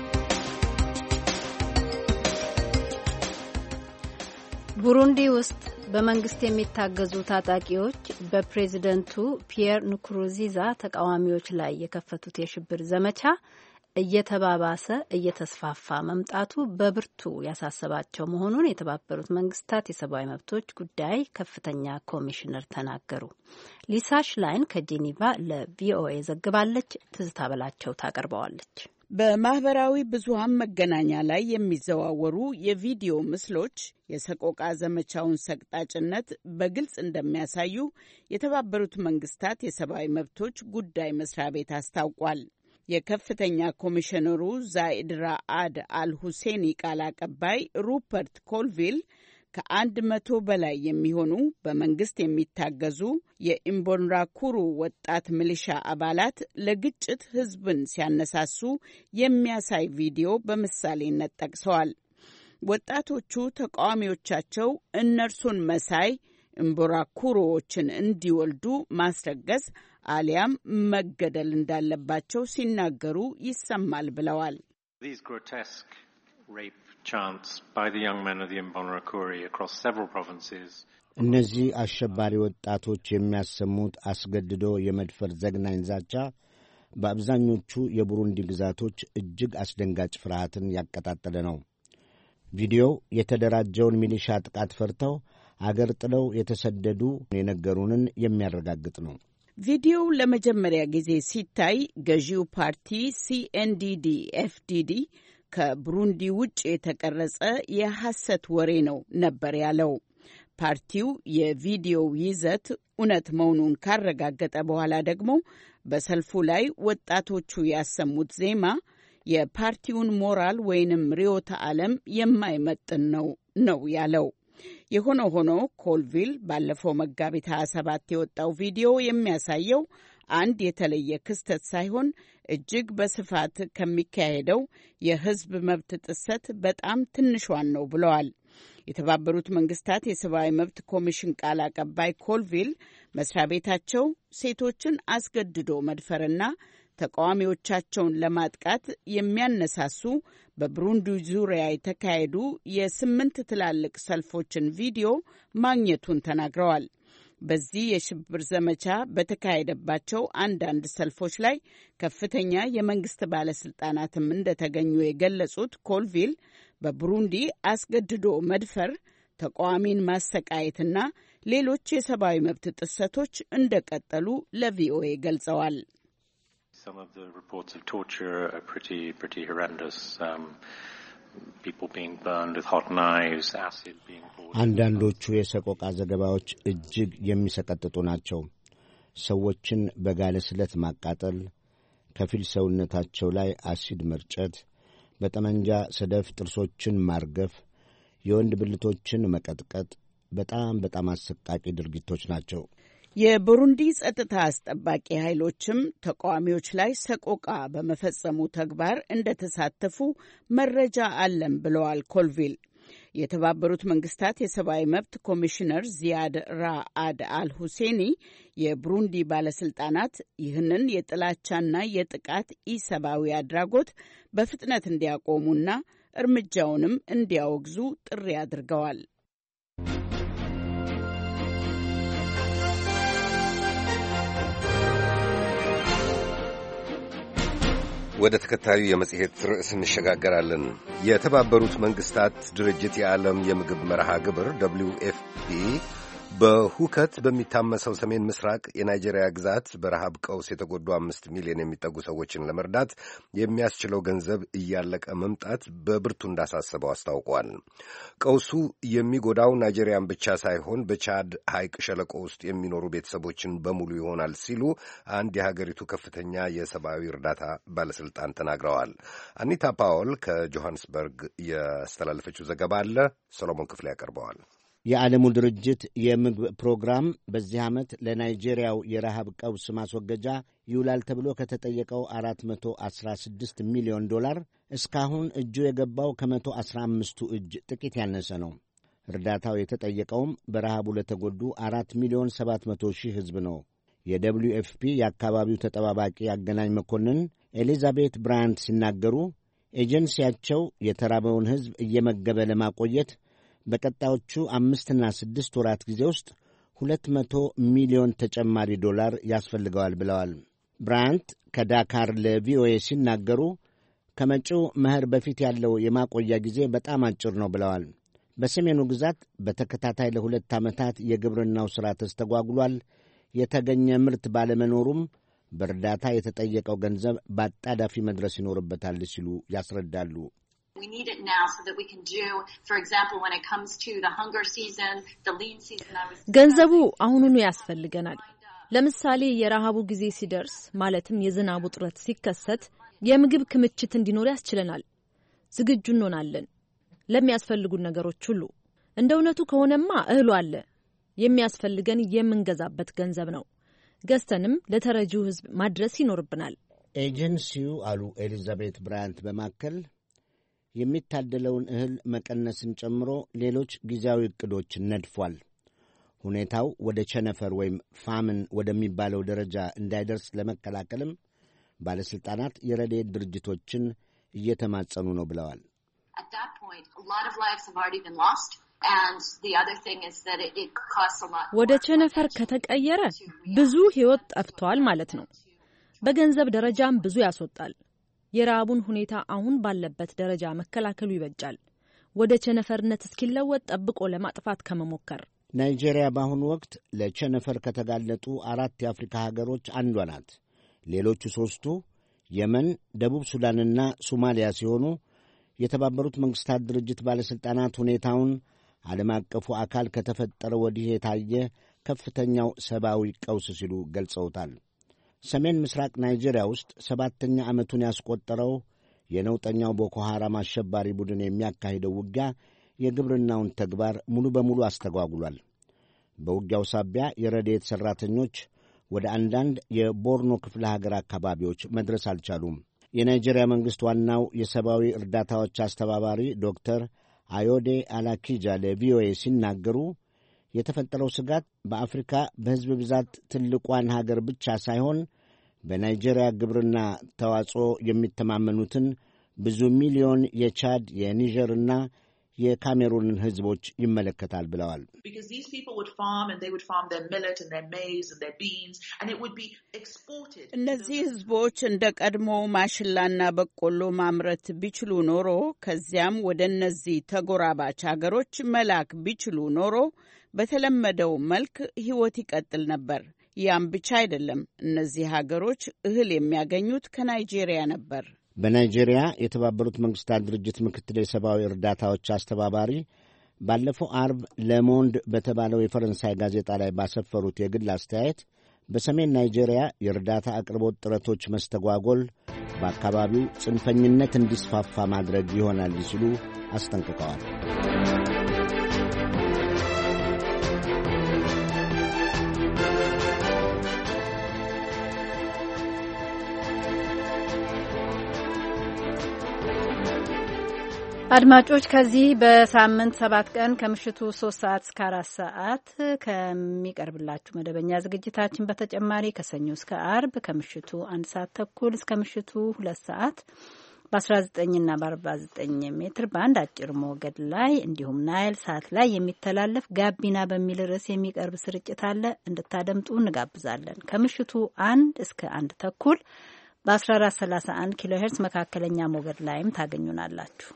Speaker 2: ቡሩንዲ ውስጥ በመንግስት የሚታገዙ ታጣቂዎች በፕሬዝደንቱ ፒየር ንኩሩንዚዛ ተቃዋሚዎች ላይ የከፈቱት የሽብር ዘመቻ እየተባባሰ እየተስፋፋ መምጣቱ በብርቱ ያሳሰባቸው መሆኑን የተባበሩት መንግስታት የሰብአዊ መብቶች ጉዳይ ከፍተኛ ኮሚሽነር ተናገሩ። ሊሳ ሽላይን ከጄኔቫ ለቪኦኤ ዘግባለች። ትዝታ በላቸው ታቀርበዋለች።
Speaker 9: በማህበራዊ ብዙሃን መገናኛ ላይ የሚዘዋወሩ የቪዲዮ ምስሎች የሰቆቃ ዘመቻውን ሰቅጣጭነት በግልጽ እንደሚያሳዩ የተባበሩት መንግስታት የሰብአዊ መብቶች ጉዳይ መስሪያ ቤት አስታውቋል። የከፍተኛ ኮሚሽነሩ ዛኢድ ራአድ አልሁሴኒ ቃል አቀባይ ሩፐርት ኮልቪል ከአንድ መቶ በላይ የሚሆኑ በመንግስት የሚታገዙ የኢምቦንራኩሩ ወጣት ሚሊሻ አባላት ለግጭት ህዝብን ሲያነሳሱ የሚያሳይ ቪዲዮ በምሳሌነት ጠቅሰዋል። ወጣቶቹ ተቃዋሚዎቻቸው እነርሱን መሳይ ኢምቦንራኩሮዎችን እንዲወልዱ ማስረገዝ አሊያም መገደል እንዳለባቸው ሲናገሩ ይሰማል ብለዋል።
Speaker 6: እነዚህ አሸባሪ ወጣቶች የሚያሰሙት አስገድዶ የመድፈር ዘግናኝ ዛቻ በአብዛኞቹ የቡሩንዲ ግዛቶች እጅግ አስደንጋጭ ፍርሃትን ያቀጣጠለ ነው። ቪዲዮው የተደራጀውን ሚሊሻ ጥቃት ፈርተው አገር ጥለው የተሰደዱ የነገሩንን የሚያረጋግጥ ነው።
Speaker 9: ቪዲዮው ለመጀመሪያ ጊዜ ሲታይ ገዢው ፓርቲ ሲኤንዲዲ ኤፍዲዲ ከቡሩንዲ ውጭ የተቀረጸ የሐሰት ወሬ ነው ነበር ያለው። ፓርቲው የቪዲዮው ይዘት እውነት መሆኑን ካረጋገጠ በኋላ ደግሞ በሰልፉ ላይ ወጣቶቹ ያሰሙት ዜማ የፓርቲውን ሞራል ወይንም ርዕዮተ ዓለም የማይመጥን ነው ነው ያለው። የሆነ ሆኖ ኮልቪል ባለፈው መጋቢት ሀያ ሰባት የወጣው ቪዲዮ የሚያሳየው አንድ የተለየ ክስተት ሳይሆን እጅግ በስፋት ከሚካሄደው የሕዝብ መብት ጥሰት በጣም ትንሿን ነው ብለዋል። የተባበሩት መንግስታት የሰብአዊ መብት ኮሚሽን ቃል አቀባይ ኮልቪል መስሪያ ቤታቸው ሴቶችን አስገድዶ መድፈርና ተቃዋሚዎቻቸውን ለማጥቃት የሚያነሳሱ በብሩንዲ ዙሪያ የተካሄዱ የስምንት ትላልቅ ሰልፎችን ቪዲዮ ማግኘቱን ተናግረዋል። በዚህ የሽብር ዘመቻ በተካሄደባቸው አንዳንድ ሰልፎች ላይ ከፍተኛ የመንግስት ባለስልጣናትም እንደተገኙ የገለጹት ኮልቪል በቡሩንዲ አስገድዶ መድፈር፣ ተቃዋሚን ማሰቃየትና ሌሎች የሰብአዊ መብት ጥሰቶች እንደቀጠሉ ለቪኦኤ ገልጸዋል።
Speaker 10: Some of the reports of torture are pretty, pretty horrendous. Um, people being burned with hot knives, acid being poured.
Speaker 6: አንዳንዶቹ የሰቆቃ ዘገባዎች እጅግ የሚሰቀጥጡ ናቸው። ሰዎችን በጋለ ስለት ማቃጠል፣ ከፊል ሰውነታቸው ላይ አሲድ መርጨት፣ በጠመንጃ ሰደፍ ጥርሶችን ማርገፍ፣ የወንድ ብልቶችን መቀጥቀጥ በጣም በጣም አሰቃቂ ድርጊቶች ናቸው።
Speaker 9: የቡሩንዲ ጸጥታ አስጠባቂ ኃይሎችም ተቃዋሚዎች ላይ ሰቆቃ በመፈጸሙ ተግባር እንደተሳተፉ መረጃ አለን ብለዋል ኮልቪል። የተባበሩት መንግስታት የሰብአዊ መብት ኮሚሽነር ዚያድ ራአድ አልሁሴኒ የቡሩንዲ ባለስልጣናት ይህንን የጥላቻና የጥቃት ኢሰብአዊ አድራጎት በፍጥነት እንዲያቆሙና እርምጃውንም እንዲያወግዙ ጥሪ አድርገዋል።
Speaker 1: ወደ ተከታዩ የመጽሔት ርዕስ እንሸጋገራለን። የተባበሩት መንግስታት ድርጅት የዓለም የምግብ መርሃ ግብር ደብሊው ኤፍ ፒ በሁከት በሚታመሰው ሰሜን ምስራቅ የናይጄሪያ ግዛት በረሃብ ቀውስ የተጎዱ አምስት ሚሊዮን የሚጠጉ ሰዎችን ለመርዳት የሚያስችለው ገንዘብ እያለቀ መምጣት በብርቱ እንዳሳሰበው አስታውቋል። ቀውሱ የሚጎዳው ናይጄሪያን ብቻ ሳይሆን በቻድ ሐይቅ ሸለቆ ውስጥ የሚኖሩ ቤተሰቦችን በሙሉ ይሆናል ሲሉ አንድ የሀገሪቱ ከፍተኛ የሰብአዊ እርዳታ ባለስልጣን ተናግረዋል። አኒታ ፓውል ከጆሃንስበርግ ያስተላለፈችው ዘገባ አለ። ሰሎሞን ክፍሌ ያቀርበዋል።
Speaker 6: የዓለሙ ድርጅት የምግብ ፕሮግራም በዚህ ዓመት ለናይጄሪያው የረሃብ ቀውስ ማስወገጃ ይውላል ተብሎ ከተጠየቀው አራት መቶ አስራ ስድስት ሚሊዮን ዶላር እስካሁን እጁ የገባው ከመቶ አስራ አምስቱ እጅ ጥቂት ያነሰ ነው። እርዳታው የተጠየቀውም በረሃቡ ለተጎዱ አራት ሚሊዮን ሰባት መቶ ሺህ ሕዝብ ነው። የደብሊው ኤፍ ፒ የአካባቢው ተጠባባቂ አገናኝ መኮንን ኤሊዛቤት ብራያንት ሲናገሩ ኤጀንሲያቸው የተራበውን ሕዝብ እየመገበ ለማቆየት በቀጣዮቹ አምስትና ስድስት ወራት ጊዜ ውስጥ ሁለት መቶ ሚሊዮን ተጨማሪ ዶላር ያስፈልገዋል ብለዋል። ብራያንት ከዳካር ለቪኦኤ ሲናገሩ ከመጪው መኸር በፊት ያለው የማቆያ ጊዜ በጣም አጭር ነው ብለዋል። በሰሜኑ ግዛት በተከታታይ ለሁለት ዓመታት የግብርናው ሥራ ተስተጓጉሏል። የተገኘ ምርት ባለመኖሩም በእርዳታ የተጠየቀው ገንዘብ በአጣዳፊ መድረስ ይኖርበታል ሲሉ ያስረዳሉ።
Speaker 11: ገንዘቡ አሁኑኑ ያስፈልገናል። ለምሳሌ የረሃቡ ጊዜ ሲደርስ ማለትም የዝናቡ እጥረት ሲከሰት የምግብ ክምችት እንዲኖር ያስችለናል። ዝግጁ እንሆናለን ለሚያስፈልጉን ነገሮች ሁሉ። እንደ እውነቱ ከሆነማ እህሉ አለ። የሚያስፈልገን የምንገዛበት ገንዘብ ነው። ገዝተንም ለተረጂው ሕዝብ ማድረስ ይኖርብናል።
Speaker 6: ኤጀንሲው አሉ ኤሊዛቤት ብራያንት በማከል የሚታደለውን እህል መቀነስን ጨምሮ ሌሎች ጊዜያዊ ዕቅዶችን ነድፏል። ሁኔታው ወደ ቸነፈር ወይም ፋምን ወደሚባለው ደረጃ እንዳይደርስ ለመከላከልም ባለሥልጣናት የረድኤት ድርጅቶችን እየተማጸኑ ነው ብለዋል።
Speaker 11: ወደ ቸነፈር ከተቀየረ ብዙ ሕይወት ጠፍቷል ማለት ነው። በገንዘብ ደረጃም ብዙ ያስወጣል። የረሃቡን ሁኔታ አሁን ባለበት ደረጃ መከላከሉ ይበጃል፣ ወደ ቸነፈርነት እስኪለወጥ ጠብቆ ለማጥፋት ከመሞከር።
Speaker 6: ናይጄሪያ በአሁኑ ወቅት ለቸነፈር ከተጋለጡ አራት የአፍሪካ ሀገሮች አንዷ ናት። ሌሎቹ ሦስቱ የመን፣ ደቡብ ሱዳንና ሶማሊያ ሲሆኑ የተባበሩት መንግሥታት ድርጅት ባለሥልጣናት ሁኔታውን ዓለም አቀፉ አካል ከተፈጠረ ወዲህ የታየ ከፍተኛው ሰብአዊ ቀውስ ሲሉ ገልጸውታል። ሰሜን ምስራቅ ናይጄሪያ ውስጥ ሰባተኛ ዓመቱን ያስቆጠረው የነውጠኛው ቦኮ ሐራም አሸባሪ ቡድን የሚያካሂደው ውጊያ የግብርናውን ተግባር ሙሉ በሙሉ አስተጓጉሏል። በውጊያው ሳቢያ የረድኤት ሠራተኞች ወደ አንዳንድ የቦርኖ ክፍለ ሀገር አካባቢዎች መድረስ አልቻሉም። የናይጄሪያ መንግሥት ዋናው የሰብአዊ እርዳታዎች አስተባባሪ ዶክተር አዮዴ አላኪጃ ለቪኦኤ ሲናገሩ የተፈጠረው ስጋት በአፍሪካ በሕዝብ ብዛት ትልቋን ሀገር ብቻ ሳይሆን በናይጄሪያ ግብርና ተዋጽኦ የሚተማመኑትን ብዙ ሚሊዮን የቻድ የኒጀርና የካሜሩንን ሕዝቦች ይመለከታል ብለዋል።
Speaker 9: እነዚህ ሕዝቦች እንደ ቀድሞ ማሽላና በቆሎ ማምረት ቢችሉ ኖሮ ከዚያም ወደ እነዚህ ተጎራባች አገሮች መላክ ቢችሉ ኖሮ በተለመደው መልክ ሕይወት ይቀጥል ነበር። ያም ብቻ አይደለም፣ እነዚህ ሀገሮች እህል የሚያገኙት ከናይጄሪያ ነበር።
Speaker 6: በናይጄሪያ የተባበሩት መንግሥታት ድርጅት ምክትል የሰብአዊ እርዳታዎች አስተባባሪ ባለፈው አርብ ለሞንድ በተባለው የፈረንሳይ ጋዜጣ ላይ ባሰፈሩት የግል አስተያየት በሰሜን ናይጄሪያ የእርዳታ አቅርቦት ጥረቶች መስተጓጎል በአካባቢው ጽንፈኝነት እንዲስፋፋ ማድረግ ይሆናል ሲሉ አስጠንቅቀዋል።
Speaker 2: አድማጮች ከዚህ በሳምንት ሰባት ቀን ከምሽቱ ሶስት ሰዓት እስከ አራት ሰዓት ከሚቀርብላችሁ መደበኛ ዝግጅታችን በተጨማሪ ከሰኞ እስከ አርብ ከምሽቱ አንድ ሰዓት ተኩል እስከ ምሽቱ ሁለት ሰዓት በአስራ ዘጠኝና በአርባ ዘጠኝ ሜትር ባንድ አጭር ሞገድ ላይ እንዲሁም ናይል ሳት ላይ የሚተላለፍ ጋቢና በሚል ርዕስ የሚቀርብ ስርጭት አለ። እንድታደምጡ እንጋብዛለን። ከምሽቱ አንድ እስከ አንድ ተኩል በአስራ አራት ሰላሳ አንድ ኪሎ ሄርትስ መካከለኛ ሞገድ ላይም ታገኙናላችሁ።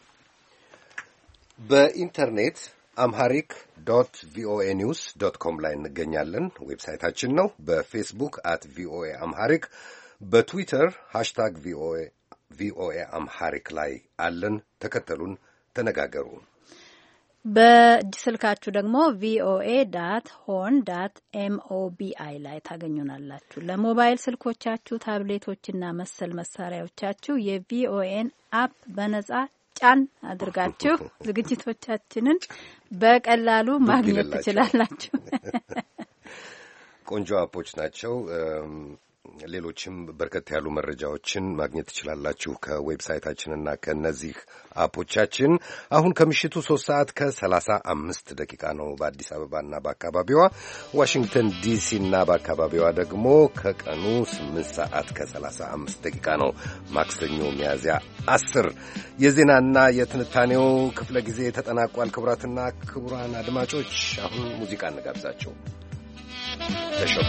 Speaker 1: በኢንተርኔት አምሃሪክ ዶት ቪኦኤ ኒውስ ዶት ኮም ላይ እንገኛለን። ዌብሳይታችን ነው። በፌስቡክ አት ቪኦኤ አምሃሪክ፣ በትዊተር ሃሽታግ ቪኦኤ አምሃሪክ ላይ አለን። ተከተሉን፣ ተነጋገሩ።
Speaker 2: በእጅ ስልካችሁ ደግሞ ቪኦኤ ዳት ሆርን ዳት ኤምኦቢአይ ላይ ታገኙናላችሁ። ለሞባይል ስልኮቻችሁ ታብሌቶችና መሰል መሳሪያዎቻችሁ የቪኦኤን አፕ በነጻ ጫን አድርጋችሁ ዝግጅቶቻችንን በቀላሉ ማግኘት ትችላላችሁ።
Speaker 1: ቆንጆ አፖች ናቸው። ሌሎችም በርከት ያሉ መረጃዎችን ማግኘት ትችላላችሁ ከዌብሳይታችንና ከነዚህ አፖቻችን። አሁን ከምሽቱ ሶስት ሰዓት ከሰላሳ አምስት ደቂቃ ነው በአዲስ አበባና በአካባቢዋ። ዋሽንግተን ዲሲና በአካባቢዋ ደግሞ ከቀኑ ስምንት ሰዓት ከሰላሳ አምስት ደቂቃ ነው። ማክሰኞ ሚያዝያ አስር የዜናና የትንታኔው ክፍለ ጊዜ ተጠናቋል። ክቡራትና ክቡራን አድማጮች አሁን ሙዚቃ እንጋብዛቸው። ተሾመ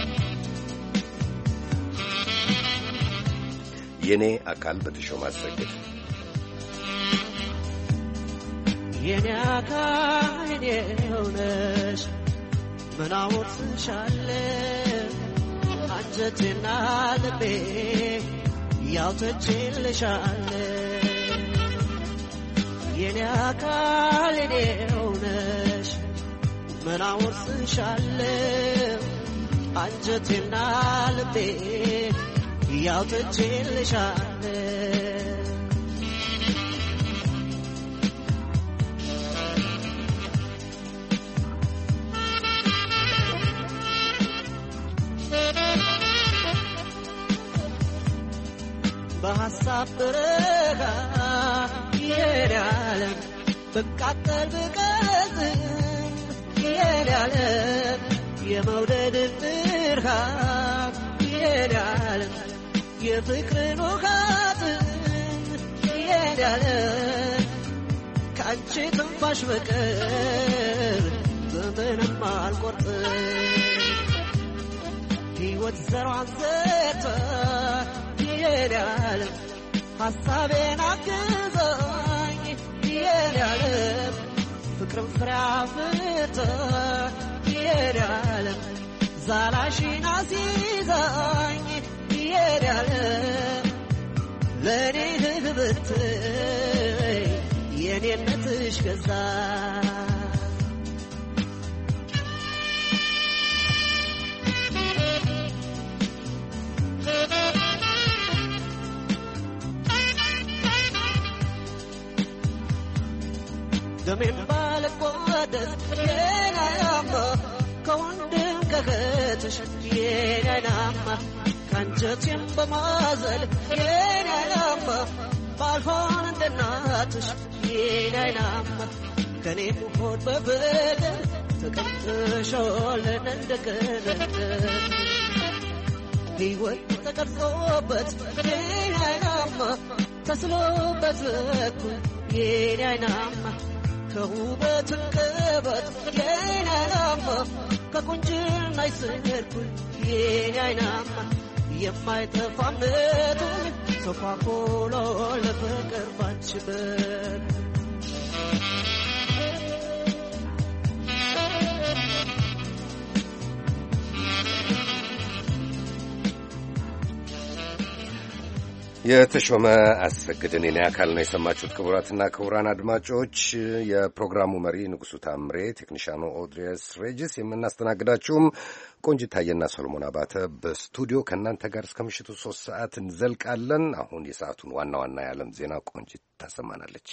Speaker 1: የኔ አካል በተሾመ አሰግድ
Speaker 12: የኔ አካል የኔ ሆነሽ ምናወትሻለ አንጀቴና ልቤ ያውተችልሻለ የኔ አካል የኔ ሆነሽ ምናወትሻለ አንጀቴና ልቤ ያውተችልሻለ በሐሳብ በረጋ የኔ ዓለም ብቃጠል ብቀዝም የኔ ዓለም የመውደድ ብርሃን የኔ ዓለም የፍቅርን ውሃትን የኔ ዓለም ከአንቺ ትንፋሽ በቀር በምንም አልቆርጥም ሕይወት ዘሯን ዘርታ የኔ ዓለም ሐሳቤን አግዛኝ የኔ ዓለም ፍቅርን ፍሬ አፍርታ የኔ ዓለም ዛላሽን አስይዛኝ የኔ ዓለም ለእኔ ህብት የኔነትሽ ገዛ ደሜን ባልቋደስ የኔናማ ከወንድም ከእህትሽ የኔናማ ከአንጀቴም በማዘል የኔናማ ባልሆን እንደ እናትሽ የኔናማ ከኔም ሆድ በፍቅር ተቀምጥሾልን እንደ ቀለበት ሕይወት ተቀርጾበት የኔናማ ተስሎበት እኩል የኔናማ ከውበት ቅበት የኔ አይናማ ከቁንጅና ይስርኩኝ የኔ አይናማ የማይጠፋነቱ ተፋቆሎ ለፍቅር ባንችበት
Speaker 1: የተሾመ አሰግድን የኔ አካል ነው የሰማችሁት። ክቡራትና ክቡራን አድማጮች የፕሮግራሙ መሪ ንጉሱ ታምሬ፣ ቴክኒሻኑ ኦድሪየስ ሬጅስ፣ የምናስተናግዳችሁም ቆንጂት ታየና ሰሎሞን አባተ በስቱዲዮ ከእናንተ ጋር እስከ ምሽቱ ሶስት ሰዓት እንዘልቃለን። አሁን የሰዓቱን ዋና ዋና የዓለም ዜና ቆንጂት ታሰማናለች።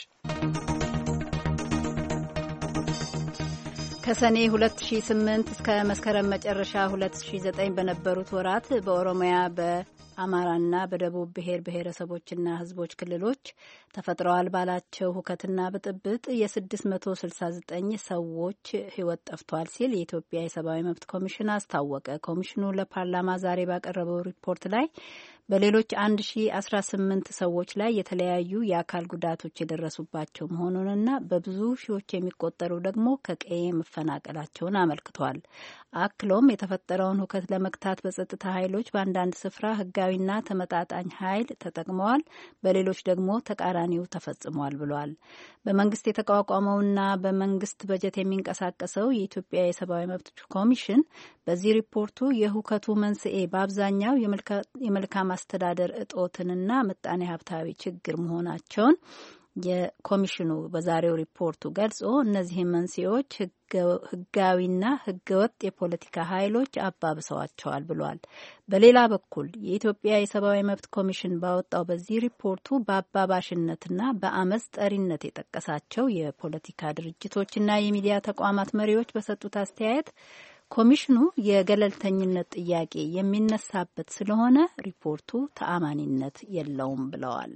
Speaker 2: ከሰኔ ሁለት ሺህ ስምንት እስከ መስከረም መጨረሻ ሁለት ሺህ ዘጠኝ በነበሩት ወራት በኦሮሚያ በአማራና በደቡብ ብሔር ብሔረሰቦችና ሕዝቦች ክልሎች ተፈጥረዋል ባላቸው ሁከትና ብጥብጥ የስድስት መቶ ስልሳ ዘጠኝ ሰዎች ሕይወት ጠፍቷል ሲል የኢትዮጵያ የሰብአዊ መብት ኮሚሽን አስታወቀ። ኮሚሽኑ ለፓርላማ ዛሬ ባቀረበው ሪፖርት ላይ በሌሎች አንድ ሺ አስራ ስምንት ሰዎች ላይ የተለያዩ የአካል ጉዳቶች የደረሱባቸው መሆኑንና በብዙ ሺዎች የሚቆጠሩ ደግሞ ከቀዬ መፈናቀላቸውን አመልክቷል። አክሎም የተፈጠረውን ሁከት ለመግታት በጸጥታ ኃይሎች በአንዳንድ ስፍራ ህጋዊና ተመጣጣኝ ኃይል ተጠቅመዋል፣ በሌሎች ደግሞ ተቃራኒው ተፈጽሟል ብሏል። በመንግስት የተቋቋመውና በመንግስት በጀት የሚንቀሳቀሰው የኢትዮጵያ የሰብአዊ መብቶች ኮሚሽን በዚህ ሪፖርቱ የሁከቱ መንስኤ በአብዛኛው የመልካም አስተዳደር እጦትንና ምጣኔ ሀብታዊ ችግር መሆናቸውን የኮሚሽኑ በዛሬው ሪፖርቱ ገልጾ እነዚህም መንስኤዎች ህጋዊና ህገወጥ የፖለቲካ ኃይሎች አባብሰዋቸዋል ብሏል። በሌላ በኩል የኢትዮጵያ የሰብአዊ መብት ኮሚሽን ባወጣው በዚህ ሪፖርቱ በአባባሽነትና በአመፅ ጠሪነት የጠቀሳቸው የፖለቲካ ድርጅቶችና የሚዲያ ተቋማት መሪዎች በሰጡት አስተያየት ኮሚሽኑ የገለልተኝነት ጥያቄ የሚነሳበት ስለሆነ ሪፖርቱ ተአማኒነት የለውም ብለዋል።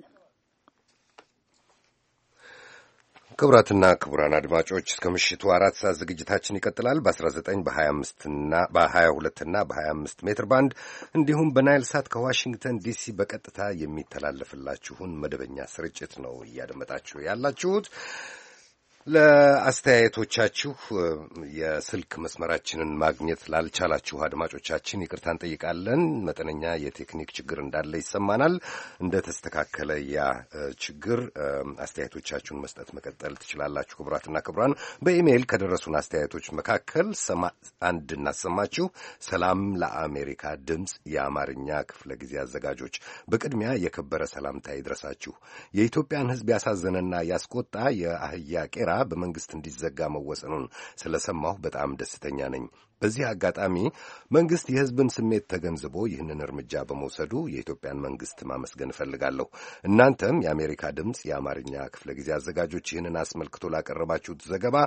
Speaker 1: ክቡራትና ክቡራን አድማጮች እስከ ምሽቱ አራት ሰዓት ዝግጅታችን ይቀጥላል። በአስራ ዘጠኝ በሀያ አምስት እና በሀያ ሁለት እና በሀያ አምስት ሜትር ባንድ እንዲሁም በናይል ሳት ከዋሽንግተን ዲሲ በቀጥታ የሚተላለፍላችሁን መደበኛ ስርጭት ነው እያደመጣችሁ ያላችሁት። ለአስተያየቶቻችሁ የስልክ መስመራችንን ማግኘት ላልቻላችሁ አድማጮቻችን ይቅርታ እንጠይቃለን። መጠነኛ የቴክኒክ ችግር እንዳለ ይሰማናል። እንደ ተስተካከለ ያ ችግር አስተያየቶቻችሁን መስጠት መቀጠል ትችላላችሁ። ክቡራትና ክቡራን በኢሜይል ከደረሱን አስተያየቶች መካከል አንድ እናሰማችሁ። ሰላም ለአሜሪካ ድምፅ የአማርኛ ክፍለ ጊዜ አዘጋጆች፣ በቅድሚያ የከበረ ሰላምታ ይድረሳችሁ። የኢትዮጵያን ሕዝብ ያሳዘነና ያስቆጣ የአህያ ቄራ በመንግስት እንዲዘጋ መወሰኑን ስለሰማሁ በጣም ደስተኛ ነኝ። በዚህ አጋጣሚ መንግስት የህዝብን ስሜት ተገንዝቦ ይህንን እርምጃ በመውሰዱ የኢትዮጵያን መንግስት ማመስገን እፈልጋለሁ። እናንተም የአሜሪካ ድምፅ የአማርኛ ክፍለ ጊዜ አዘጋጆች ይህንን አስመልክቶ ላቀረባችሁት ዘገባ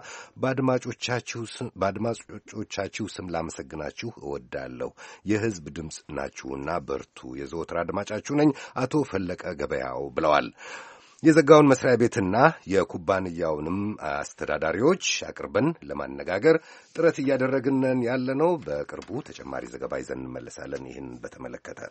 Speaker 1: በአድማጮቻችሁ ስም ላመሰግናችሁ እወዳለሁ። የህዝብ ድምፅ ናችሁና በርቱ። የዘወትር አድማጫችሁ ነኝ አቶ ፈለቀ ገበያው ብለዋል። የዘጋውን መስሪያ ቤትና የኩባንያውንም አስተዳዳሪዎች አቅርበን ለማነጋገር ጥረት እያደረግን ያለነው። በቅርቡ ተጨማሪ ዘገባ ይዘን እንመለሳለን። ይህን በተመለከተ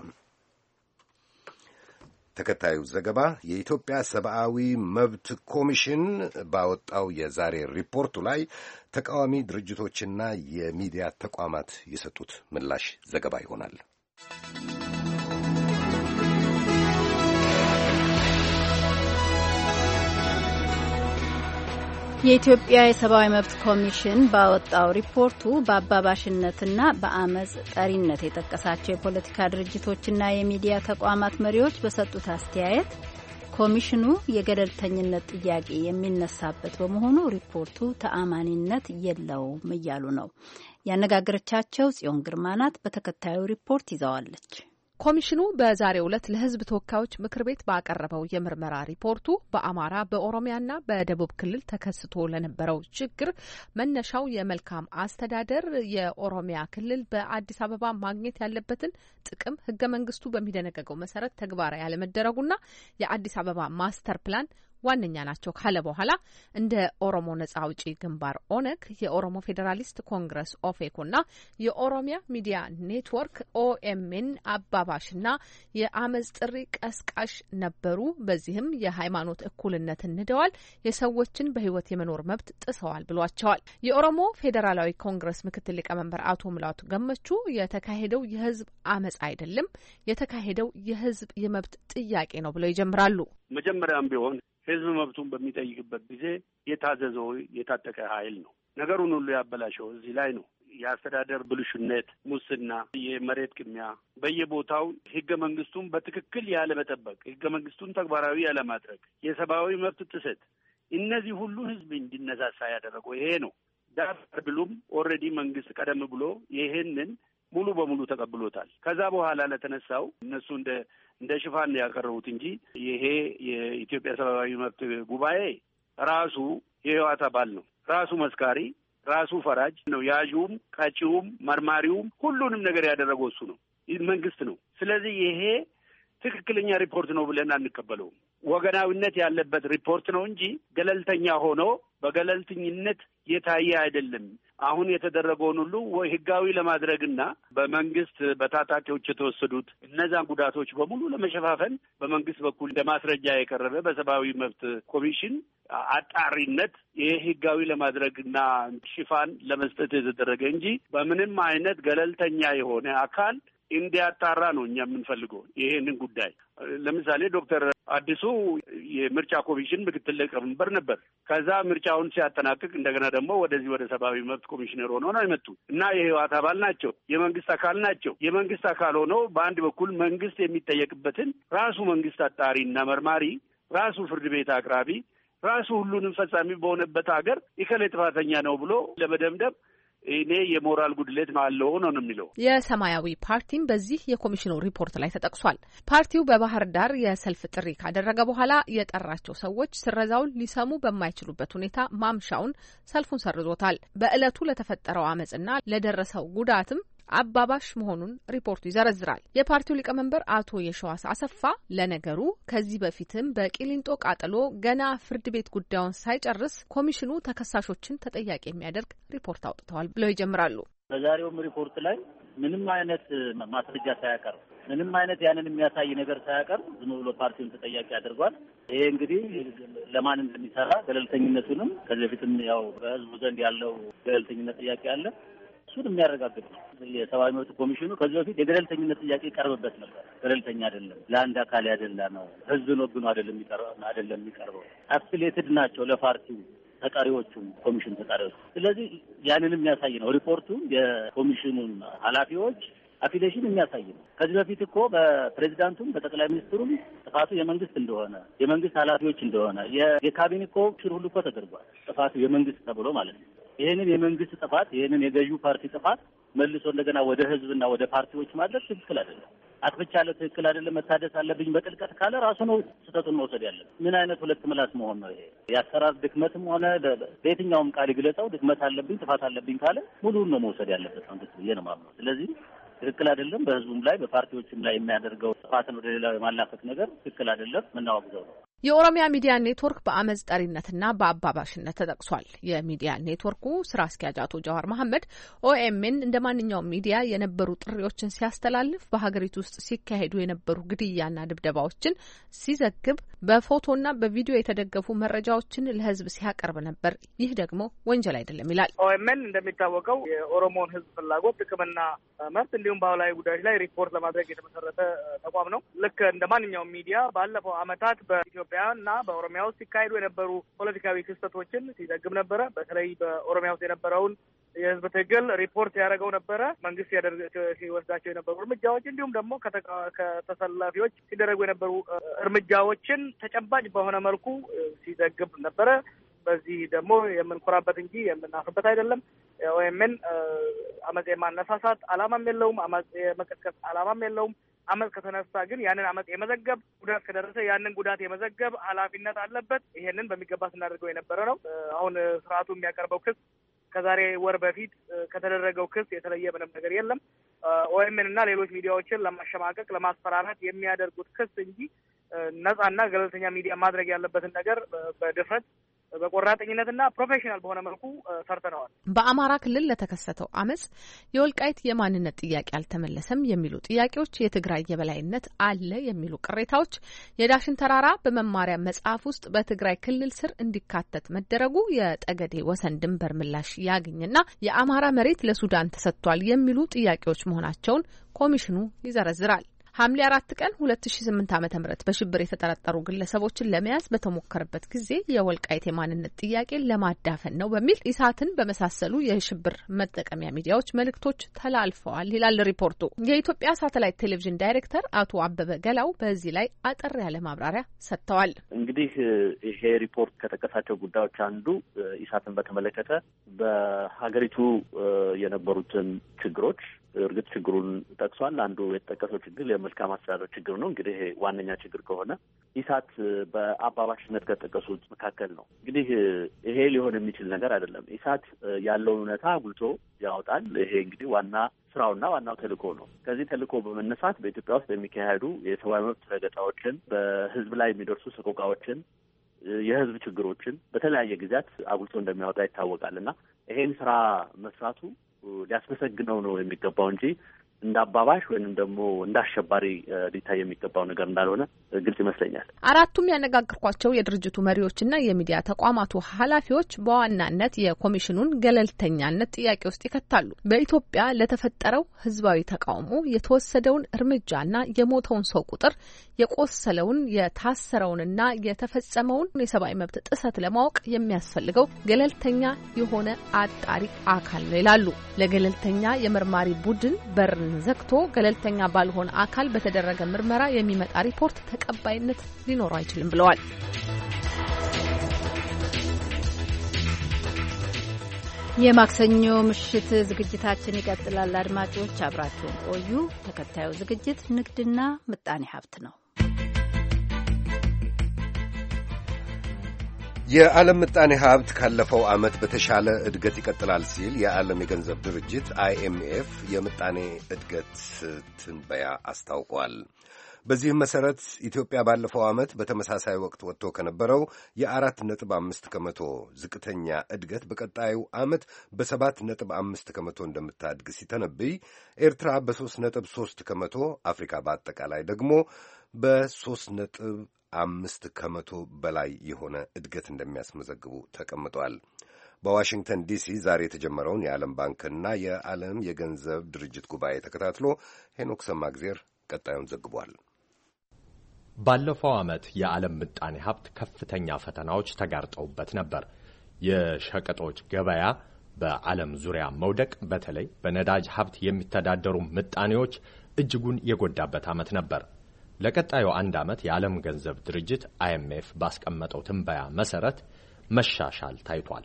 Speaker 1: ተከታዩ ዘገባ የኢትዮጵያ ሰብአዊ መብት ኮሚሽን ባወጣው የዛሬ ሪፖርቱ ላይ ተቃዋሚ ድርጅቶችና የሚዲያ ተቋማት የሰጡት ምላሽ ዘገባ ይሆናል።
Speaker 2: የኢትዮጵያ የሰብአዊ መብት ኮሚሽን ባወጣው ሪፖርቱ በአባባሽነትና በአመጽ ጠሪነት የጠቀሳቸው የፖለቲካ ድርጅቶችና የሚዲያ ተቋማት መሪዎች በሰጡት አስተያየት ኮሚሽኑ የገለልተኝነት ጥያቄ የሚነሳበት በመሆኑ ሪፖርቱ ተአማኒነት የለውም እያሉ ነው። ያነጋገረቻቸው ጽዮን ግርማ ናት። በተከታዩ ሪፖርት ይዘዋለች።
Speaker 13: ኮሚሽኑ በዛሬው ዕለት ለሕዝብ ተወካዮች ምክር ቤት ባቀረበው የምርመራ ሪፖርቱ በአማራ በኦሮሚያና በደቡብ ክልል ተከስቶ ለነበረው ችግር መነሻው የመልካም አስተዳደር የኦሮሚያ ክልል በአዲስ አበባ ማግኘት ያለበትን ጥቅም ሕገ መንግስቱ በሚደነገገው መሰረት ተግባራዊ ያለመደረጉና የአዲስ አበባ ማስተር ፕላን ዋነኛ ናቸው ካለ በኋላ እንደ ኦሮሞ ነጻ አውጪ ግንባር ኦነግ፣ የኦሮሞ ፌዴራሊስት ኮንግረስ ኦፌኮና የኦሮሚያ ሚዲያ ኔትወርክ ኦኤምኤን አባባሽና የአመጽ ጥሪ ቀስቃሽ ነበሩ። በዚህም የሃይማኖት እኩልነትን ንደዋል፣ የሰዎችን በህይወት የመኖር መብት ጥሰዋል ብሏቸዋል። የኦሮሞ ፌዴራላዊ ኮንግረስ ምክትል ሊቀመንበር አቶ ሙላቱ ገመቹ የተካሄደው የህዝብ አመጽ አይደለም፣ የተካሄደው የህዝብ የመብት ጥያቄ ነው ብለው ይጀምራሉ።
Speaker 4: መጀመሪያም ቢሆን ህዝብ መብቱን በሚጠይቅበት ጊዜ የታዘዘው የታጠቀ ኃይል ነው። ነገሩን ሁሉ ያበላሸው እዚህ ላይ ነው። የአስተዳደር ብልሹነት፣ ሙስና፣ የመሬት ቅሚያ፣ በየቦታው ህገ መንግስቱን በትክክል ያለመጠበቅ፣ ህገ መንግስቱን ተግባራዊ ያለማድረግ፣ የሰብአዊ መብት ጥሰት፣ እነዚህ ሁሉ ህዝብ እንዲነሳሳ ያደረገው ይሄ ነው። ዳር ብሉም ኦልሬዲ መንግስት ቀደም ብሎ ይሄንን ሙሉ በሙሉ ተቀብሎታል። ከዛ በኋላ ለተነሳው እነሱ እንደ እንደ ሽፋን ያቀረቡት እንጂ ይሄ የኢትዮጵያ ሰብአዊ መብት ጉባኤ ራሱ የህወሓት አባል ነው። ራሱ መስካሪ፣ ራሱ ፈራጅ ነው። ያዡም፣ ቀጪውም፣ መርማሪውም ሁሉንም ነገር ያደረገው እሱ ነው፣ መንግስት ነው። ስለዚህ ይሄ ትክክለኛ ሪፖርት ነው ብለን አንቀበለውም። ወገናዊነት ያለበት ሪፖርት ነው እንጂ ገለልተኛ ሆኖ በገለልተኝነት የታየ አይደለም። አሁን የተደረገውን ሁሉ ወይ ህጋዊ ለማድረግና በመንግስት በታጣቂዎች የተወሰዱት እነዛን ጉዳቶች በሙሉ ለመሸፋፈን በመንግስት በኩል እንደ ማስረጃ የቀረበ በሰብአዊ መብት ኮሚሽን አጣሪነት ይሄ ህጋዊ ለማድረግና ሽፋን ለመስጠት የተደረገ እንጂ በምንም አይነት ገለልተኛ የሆነ አካል እንዲያጣራ ነው እኛ የምንፈልገው ይሄንን ጉዳይ። ለምሳሌ ዶክተር አዲሱ የምርጫ ኮሚሽን ምክትል ሊቀመንበር ነበር። ከዛ ምርጫውን ሲያጠናቅቅ እንደገና ደግሞ ወደዚህ ወደ ሰብአዊ መብት ኮሚሽነር ሆነው ነው የመጡ እና የህወሓት አባል ናቸው፣ የመንግስት አካል ናቸው። የመንግስት አካል ሆነው በአንድ በኩል መንግስት የሚጠየቅበትን ራሱ መንግስት አጣሪና መርማሪ፣ ራሱ ፍርድ ቤት አቅራቢ፣ ራሱ ሁሉንም ፈጻሚ በሆነበት ሀገር ኢከሌ ጥፋተኛ ነው ብሎ ለመደምደም እኔ የሞራል ጉድለት ነው አለው ነው የሚለው።
Speaker 13: የሰማያዊ ፓርቲም በዚህ የኮሚሽኑ ሪፖርት ላይ ተጠቅሷል። ፓርቲው በባህር ዳር የሰልፍ ጥሪ ካደረገ በኋላ የጠራቸው ሰዎች ስረዛውን ሊሰሙ በማይችሉበት ሁኔታ ማምሻውን ሰልፉን ሰርዞታል። በዕለቱ ለተፈጠረው አመጽና ለደረሰው ጉዳትም አባባሽ መሆኑን ሪፖርቱ ይዘረዝራል። የፓርቲው ሊቀመንበር አቶ የሸዋስ አሰፋ ለነገሩ ከዚህ በፊትም በቂሊንጦ ቃጠሎ ገና ፍርድ ቤት ጉዳዩን ሳይጨርስ ኮሚሽኑ ተከሳሾችን ተጠያቂ የሚያደርግ ሪፖርት አውጥተዋል ብለው ይጀምራሉ።
Speaker 14: በዛሬውም ሪፖርት ላይ ምንም አይነት ማስረጃ ሳያቀርብ ምንም አይነት ያንን የሚያሳይ ነገር ሳያቀርብ ዝም ብሎ ፓርቲውን ተጠያቂ አድርጓል። ይሄ እንግዲህ ለማን እንደሚሰራ ገለልተኝነቱንም ከዚህ በፊትም ያው በህዝቡ ዘንድ ያለው ገለልተኝነት ጥያቄ አለ እሱን የሚያረጋግጥ ነው። የሰብአዊ መብት ኮሚሽኑ ከዚህ በፊት የገለልተኝነት ጥያቄ ይቀርብበት ነበር። ገለልተኛ አይደለም፣ ለአንድ አካል ያደላ ነው፣ ህዝብን ወግኖ አይደለም የሚቀርበው አይደለም የሚቀርበው አፍሌትድ ናቸው ለፓርቲው ተቃሪዎቹም ኮሚሽን ተቃሪዎች። ስለዚህ ያንን የሚያሳይ ነው ሪፖርቱ። የኮሚሽኑን ኃላፊዎች አፊሊዬሽን የሚያሳይ ነው። ከዚህ በፊት እኮ በፕሬዚዳንቱም በጠቅላይ ሚኒስትሩም ጥፋቱ የመንግስት እንደሆነ የመንግስት ኃላፊዎች እንደሆነ የካቢኔ እኮ ሽር ሁሉ እኮ ተደርጓል። ጥፋቱ የመንግስት ተብሎ ማለት ነው። ይህንን የመንግስት ጥፋት ይህንን የገዢው ፓርቲ ጥፋት መልሶ እንደገና ወደ ህዝብና ወደ ፓርቲዎች ማድረግ ትክክል አይደለም። አጥፍቻለሁ፣ ትክክል አይደለም፣ መታደስ አለብኝ በጥልቀት ካለ ራሱ ነው ስህተቱን መውሰድ ያለበት። ምን አይነት ሁለት ምላስ መሆን ነው ይሄ? የአሰራር ድክመትም ሆነ በየትኛውም ቃል ይግለጸው ድክመት አለብኝ ጥፋት አለብኝ ካለ ሙሉውን ነው መውሰድ ያለበት መንግስት ብዬ ነው የማምነው። ስለዚህ ትክክል አይደለም። በህዝቡም ላይ በፓርቲዎችም ላይ የሚያደርገው ጥፋትን ወደ ሌላ የማላፈት ነገር ትክክል አይደለም፣ የምናወግዘው ነው።
Speaker 13: የኦሮሚያ ሚዲያ ኔትወርክ በአመጽ ጠሪነትና በአባባሽነት ተጠቅሷል። የሚዲያ ኔትወርኩ ስራ አስኪያጅ አቶ ጃዋር መሐመድ ኦኤምኤን እንደ ማንኛውም ሚዲያ የነበሩ ጥሪዎችን ሲያስተላልፍ፣ በሀገሪቱ ውስጥ ሲካሄዱ የነበሩ ግድያና ድብደባዎችን ሲዘግብ፣ በፎቶና በቪዲዮ የተደገፉ መረጃዎችን ለህዝብ ሲያቀርብ ነበር። ይህ ደግሞ ወንጀል አይደለም ይላል።
Speaker 15: ኦኤምኤን እንደሚታወቀው የኦሮሞን ህዝብ ፍላጎት፣ ጥቅምና መብት እንዲሁም ባህላዊ ጉዳዮች ላይ ሪፖርት ለማድረግ የተመሰረተ ተቋም ነው። ልክ እንደ ማንኛውም ሚዲያ ባለፈው አመታት በኢትዮጵያ እና በኦሮሚያ ውስጥ ሲካሄዱ የነበሩ ፖለቲካዊ ክስተቶችን ሲዘግብ ነበረ። በተለይ በኦሮሚያ ውስጥ የነበረውን የህዝብ ትግል ሪፖርት ያደረገው ነበረ። መንግስት ያደርግ ሲወስዳቸው የነበሩ እርምጃዎች እንዲሁም ደግሞ ከተሰላፊዎች ሲደረጉ የነበሩ እርምጃዎችን ተጨባጭ በሆነ መልኩ ሲዘግብ ነበረ። በዚህ ደግሞ የምንኮራበት እንጂ የምናፍርበት አይደለም። ኦኤምኤን አመጽ የማነሳሳት አላማም የለውም። አመጽ የመቀስቀስ አላማም የለውም። አመጽ ከተነሳ ግን ያንን አመጽ የመዘገብ ጉዳት ከደረሰ ያንን ጉዳት የመዘገብ ኃላፊነት አለበት። ይሄንን በሚገባ ስናደርገው የነበረ ነው። አሁን ስርዓቱ የሚያቀርበው ክስ ከዛሬ ወር በፊት ከተደረገው ክስ የተለየ ምንም ነገር የለም። ኦኤምኤን እና ሌሎች ሚዲያዎችን ለማሸማቀቅ ለማስፈራራት የሚያደርጉት ክስ እንጂ ነጻና ገለልተኛ ሚዲያ ማድረግ ያለበትን ነገር በድፍረት በቆራጠኝነትና ፕሮፌሽናል በሆነ መልኩ ሰርተነዋል።
Speaker 13: በአማራ ክልል ለተከሰተው አመጽ የወልቃይት የማንነት ጥያቄ አልተመለሰም የሚሉ ጥያቄዎች፣ የትግራይ የበላይነት አለ የሚሉ ቅሬታዎች፣ የዳሽን ተራራ በመማሪያ መጽሐፍ ውስጥ በትግራይ ክልል ስር እንዲካተት መደረጉ፣ የጠገዴ ወሰን ድንበር ምላሽ ያግኝና የአማራ መሬት ለሱዳን ተሰጥቷል የሚሉ ጥያቄዎች መሆናቸውን ኮሚሽኑ ይዘረዝራል። ሐምሌ አራት ቀን ሁለት ሺ ስምንት ዓመተ ምህረት በሽብር የተጠረጠሩ ግለሰቦችን ለመያዝ በተሞከረበት ጊዜ የወልቃይት የማንነት ጥያቄን ለማዳፈን ነው በሚል ኢሳትን በመሳሰሉ የሽብር መጠቀሚያ ሚዲያዎች መልእክቶች ተላልፈዋል ይላል ሪፖርቱ። የኢትዮጵያ ሳተላይት ቴሌቪዥን ዳይሬክተር አቶ አበበ ገላው በዚህ ላይ አጠር ያለ ማብራሪያ ሰጥተዋል።
Speaker 14: እንግዲህ ይሄ ሪፖርት ከጠቀሳቸው ጉዳዮች አንዱ ኢሳትን በተመለከተ በሀገሪቱ የነበሩትን ችግሮች እርግጥ ችግሩን ጠቅሷል። አንዱ የተጠቀሰው ችግር የመልካም አስተዳደር ችግር ነው። እንግዲህ ዋነኛ ችግር ከሆነ ኢሳት በአባባሽነት ከጠቀሱት መካከል ነው። እንግዲህ ይሄ ሊሆን የሚችል ነገር አይደለም። ኢሳት ያለውን እውነታ አጉልቶ ያወጣል። ይሄ እንግዲህ ዋና ስራውና ዋናው ተልእኮ ነው። ከዚህ ተልእኮ በመነሳት በኢትዮጵያ ውስጥ የሚካሄዱ የሰብአዊ መብት ረገጣዎችን፣ በህዝብ ላይ የሚደርሱ ሰቆቃዎችን፣ የህዝብ ችግሮችን በተለያየ ጊዜያት አጉልቶ እንደሚያወጣ ይታወቃል እና ይሄን ስራ መስራቱ ሊያስመሰግነው ነው የሚገባው እንጂ እንደ አባባሽ ወይንም ደግሞ እንደ አሸባሪ ሊታይ የሚገባው ነገር እንዳልሆነ ግልጽ ይመስለኛል።
Speaker 13: አራቱም ያነጋግርኳቸው የድርጅቱ መሪዎችና የሚዲያ ተቋማቱ ኃላፊዎች በዋናነት የኮሚሽኑን ገለልተኛነት ጥያቄ ውስጥ ይከታሉ። በኢትዮጵያ ለተፈጠረው ህዝባዊ ተቃውሞ የተወሰደውን እርምጃና የሞተውን ሰው ቁጥር፣ የቆሰለውን፣ የታሰረውንና የተፈጸመውን የሰብአዊ መብት ጥሰት ለማወቅ የሚያስፈልገው ገለልተኛ የሆነ አጣሪ አካል ነው ይላሉ። ለገለልተኛ የመርማሪ ቡድን በር ዘግቶ ገለልተኛ ባልሆነ አካል በተደረገ ምርመራ የሚመጣ ሪፖርት ተቀባይነት ሊኖረው አይችልም ብለዋል።
Speaker 2: የማክሰኞ ምሽት ዝግጅታችን ይቀጥላል። አድማጮች አብራችሁን ቆዩ። ተከታዩ ዝግጅት ንግድና ምጣኔ ሀብት ነው።
Speaker 1: የዓለም ምጣኔ ሀብት ካለፈው ዓመት በተሻለ እድገት ይቀጥላል ሲል የዓለም የገንዘብ ድርጅት አይኤምኤፍ የምጣኔ እድገት ትንበያ አስታውቋል። በዚህም መሠረት ኢትዮጵያ ባለፈው ዓመት በተመሳሳይ ወቅት ወጥቶ ከነበረው የአራት ነጥብ አምስት ከመቶ ዝቅተኛ እድገት በቀጣዩ ዓመት በሰባት ነጥብ አምስት ከመቶ እንደምታድግ ሲተነብይ፣ ኤርትራ በሦስት ነጥብ ሦስት ከመቶ፣ አፍሪካ በአጠቃላይ ደግሞ በሦስት ነጥብ አምስት ከመቶ በላይ የሆነ እድገት እንደሚያስመዘግቡ ተቀምጧል። በዋሽንግተን ዲሲ ዛሬ የተጀመረውን የዓለም ባንክና የዓለም የገንዘብ ድርጅት ጉባኤ ተከታትሎ ሄኖክ ሰማግዜር ቀጣዩን ዘግቧል።
Speaker 16: ባለፈው ዓመት የዓለም ምጣኔ ሀብት ከፍተኛ ፈተናዎች ተጋርጠውበት ነበር። የሸቀጦች ገበያ በዓለም ዙሪያ መውደቅ፣ በተለይ በነዳጅ ሀብት የሚተዳደሩ ምጣኔዎች እጅጉን የጎዳበት ዓመት ነበር። ለቀጣዩ አንድ ዓመት የዓለም ገንዘብ ድርጅት አይኤምኤፍ ባስቀመጠው ትንበያ መሰረት መሻሻል ታይቷል።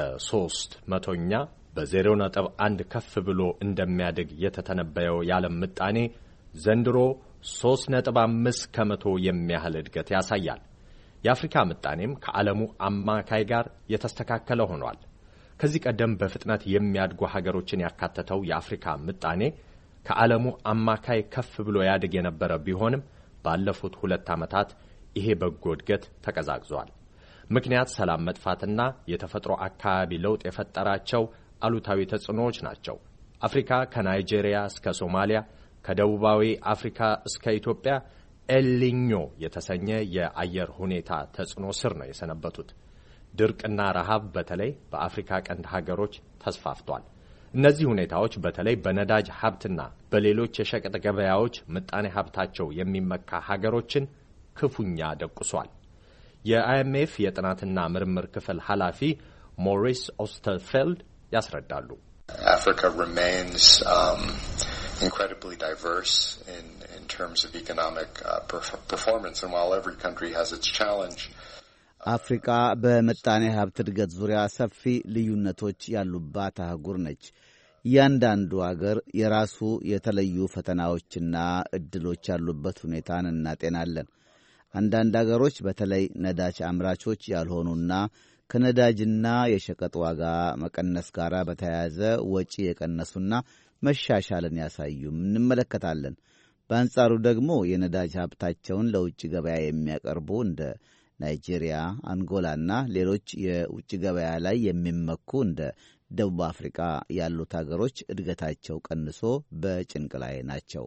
Speaker 16: ከሶስት መቶኛ በዜሮ ነጥብ አንድ ከፍ ብሎ እንደሚያድግ የተተነበየው የዓለም ምጣኔ ዘንድሮ ሶስት ነጥብ አምስት ከመቶ የሚያህል እድገት ያሳያል። የአፍሪካ ምጣኔም ከዓለሙ አማካይ ጋር የተስተካከለ ሆኗል። ከዚህ ቀደም በፍጥነት የሚያድጉ ሀገሮችን ያካተተው የአፍሪካ ምጣኔ ከዓለሙ አማካይ ከፍ ብሎ ያድግ የነበረ ቢሆንም ባለፉት ሁለት ዓመታት ይሄ በጎ እድገት ተቀዛቅዟል። ምክንያት ሰላም መጥፋትና የተፈጥሮ አካባቢ ለውጥ የፈጠራቸው አሉታዊ ተጽዕኖዎች ናቸው። አፍሪካ ከናይጄሪያ እስከ ሶማሊያ፣ ከደቡባዊ አፍሪካ እስከ ኢትዮጵያ ኤልኒኞ የተሰኘ የአየር ሁኔታ ተጽዕኖ ስር ነው የሰነበቱት። ድርቅና ረሃብ በተለይ በአፍሪካ ቀንድ ሀገሮች ተስፋፍቷል። እነዚህ ሁኔታዎች በተለይ በነዳጅ ሀብትና በሌሎች የሸቀጥ ገበያዎች ምጣኔ ሀብታቸው የሚመካ ሀገሮችን ክፉኛ ደቁሷል። የአይኤምኤፍ የጥናትና ምርምር ክፍል ኃላፊ ሞሪስ ኦስተርፌልድ ያስረዳሉ።
Speaker 17: Africa remains um, incredibly diverse in, in terms of economic uh, performance, and while every country has its challenge,
Speaker 5: አፍሪካ በምጣኔ ሀብት እድገት ዙሪያ ሰፊ ልዩነቶች ያሉባት አህጉር ነች። እያንዳንዱ አገር የራሱ የተለዩ ፈተናዎችና እድሎች ያሉበት ሁኔታን እናጤናለን። አንዳንድ አገሮች በተለይ ነዳጅ አምራቾች ያልሆኑና ከነዳጅና የሸቀጥ ዋጋ መቀነስ ጋር በተያያዘ ወጪ የቀነሱና መሻሻልን ያሳዩም እንመለከታለን። በአንጻሩ ደግሞ የነዳጅ ሀብታቸውን ለውጭ ገበያ የሚያቀርቡ እንደ ናይጄሪያ፣ አንጎላና ሌሎች የውጭ ገበያ ላይ የሚመኩ እንደ ደቡብ አፍሪካ ያሉት ሀገሮች እድገታቸው ቀንሶ በጭንቅ ላይ ናቸው።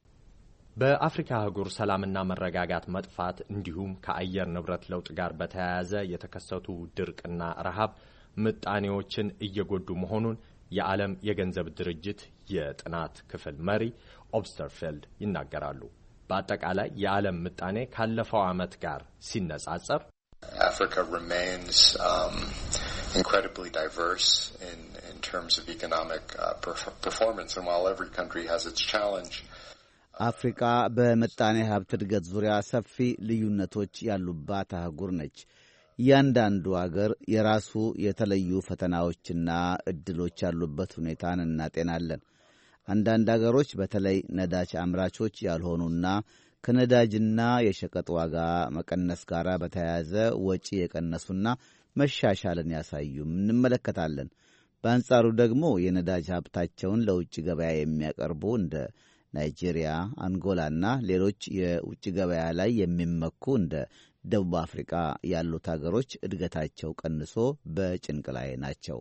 Speaker 16: በአፍሪካ አህጉር ሰላምና መረጋጋት መጥፋት እንዲሁም ከአየር ንብረት ለውጥ ጋር በተያያዘ የተከሰቱ ድርቅና ረሃብ ምጣኔዎችን እየጎዱ መሆኑን የዓለም የገንዘብ ድርጅት የጥናት ክፍል መሪ ኦብስተርፌልድ ይናገራሉ። በአጠቃላይ የዓለም ምጣኔ ካለፈው ዓመት ጋር ሲነጻጸር
Speaker 17: Africa remains um, incredibly diverse in, in terms of economic uh, performance, and while every country has its challenge,
Speaker 5: አፍሪካ በምጣኔ ሀብት እድገት ዙሪያ ሰፊ ልዩነቶች ያሉባት አህጉር ነች። እያንዳንዱ አገር የራሱ የተለዩ ፈተናዎችና እድሎች ያሉበት ሁኔታን እናጤናለን። አንዳንድ አገሮች በተለይ ነዳጅ አምራቾች ያልሆኑና ከነዳጅና የሸቀጥ ዋጋ መቀነስ ጋር በተያያዘ ወጪ የቀነሱና መሻሻልን ያሳዩም እንመለከታለን። በአንጻሩ ደግሞ የነዳጅ ሀብታቸውን ለውጭ ገበያ የሚያቀርቡ እንደ ናይጄሪያ፣ አንጎላና ሌሎች የውጭ ገበያ ላይ የሚመኩ እንደ ደቡብ አፍሪካ ያሉት ሀገሮች እድገታቸው ቀንሶ በጭንቅ ላይ ናቸው።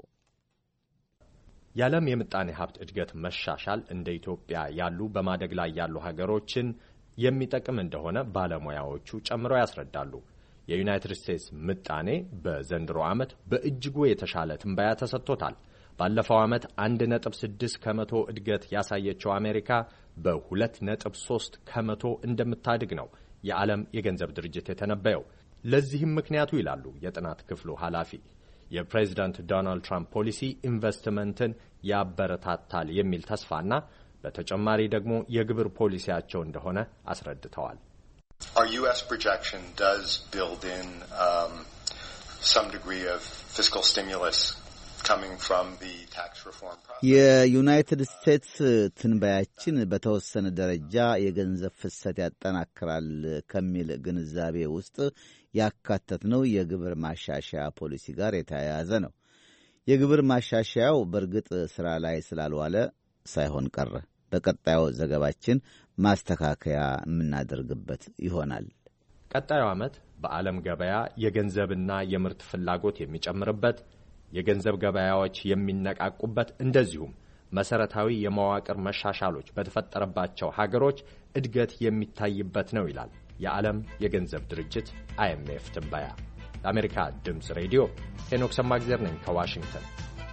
Speaker 16: የዓለም የምጣኔ ሀብት እድገት መሻሻል እንደ ኢትዮጵያ ያሉ በማደግ ላይ ያሉ ሀገሮችን የሚጠቅም እንደሆነ ባለሙያዎቹ ጨምረው ያስረዳሉ። የዩናይትድ ስቴትስ ምጣኔ በዘንድሮ ዓመት በእጅጉ የተሻለ ትንበያ ተሰጥቶታል። ባለፈው ዓመት አንድ ነጥብ ስድስት ከመቶ እድገት ያሳየችው አሜሪካ በሁለት ነጥብ ሶስት ከመቶ እንደምታድግ ነው የዓለም የገንዘብ ድርጅት የተነበየው። ለዚህም ምክንያቱ ይላሉ የጥናት ክፍሉ ኃላፊ የፕሬዝዳንት ዶናልድ ትራምፕ ፖሊሲ ኢንቨስትመንትን ያበረታታል የሚል ተስፋና በተጨማሪ ደግሞ የግብር ፖሊሲያቸው እንደሆነ አስረድተዋል።
Speaker 17: Our U S projection does build in um, some degree of fiscal stimulus coming from the tax reform process.
Speaker 5: የዩናይትድ ስቴትስ ትንበያችን በተወሰነ ደረጃ የገንዘብ ፍሰት ያጠናክራል ከሚል ግንዛቤ ውስጥ ያካተትነው የግብር ማሻሻያ ፖሊሲ ጋር የተያያዘ ነው። የግብር ማሻሻያው በእርግጥ ስራ ላይ ስላልዋለ ሳይሆን ቀረ። በቀጣዩ ዘገባችን ማስተካከያ የምናደርግበት ይሆናል።
Speaker 16: ቀጣዩ ዓመት በዓለም ገበያ የገንዘብና የምርት ፍላጎት የሚጨምርበት፣ የገንዘብ ገበያዎች የሚነቃቁበት፣ እንደዚሁም መሰረታዊ የመዋቅር መሻሻሎች በተፈጠረባቸው ሀገሮች እድገት የሚታይበት ነው ይላል የዓለም የገንዘብ ድርጅት አይ ኤም ኤፍ ትንበያ። ለአሜሪካ ድምፅ ሬዲዮ ሄኖክ ሰማግዜር ነኝ ከዋሽንግተን።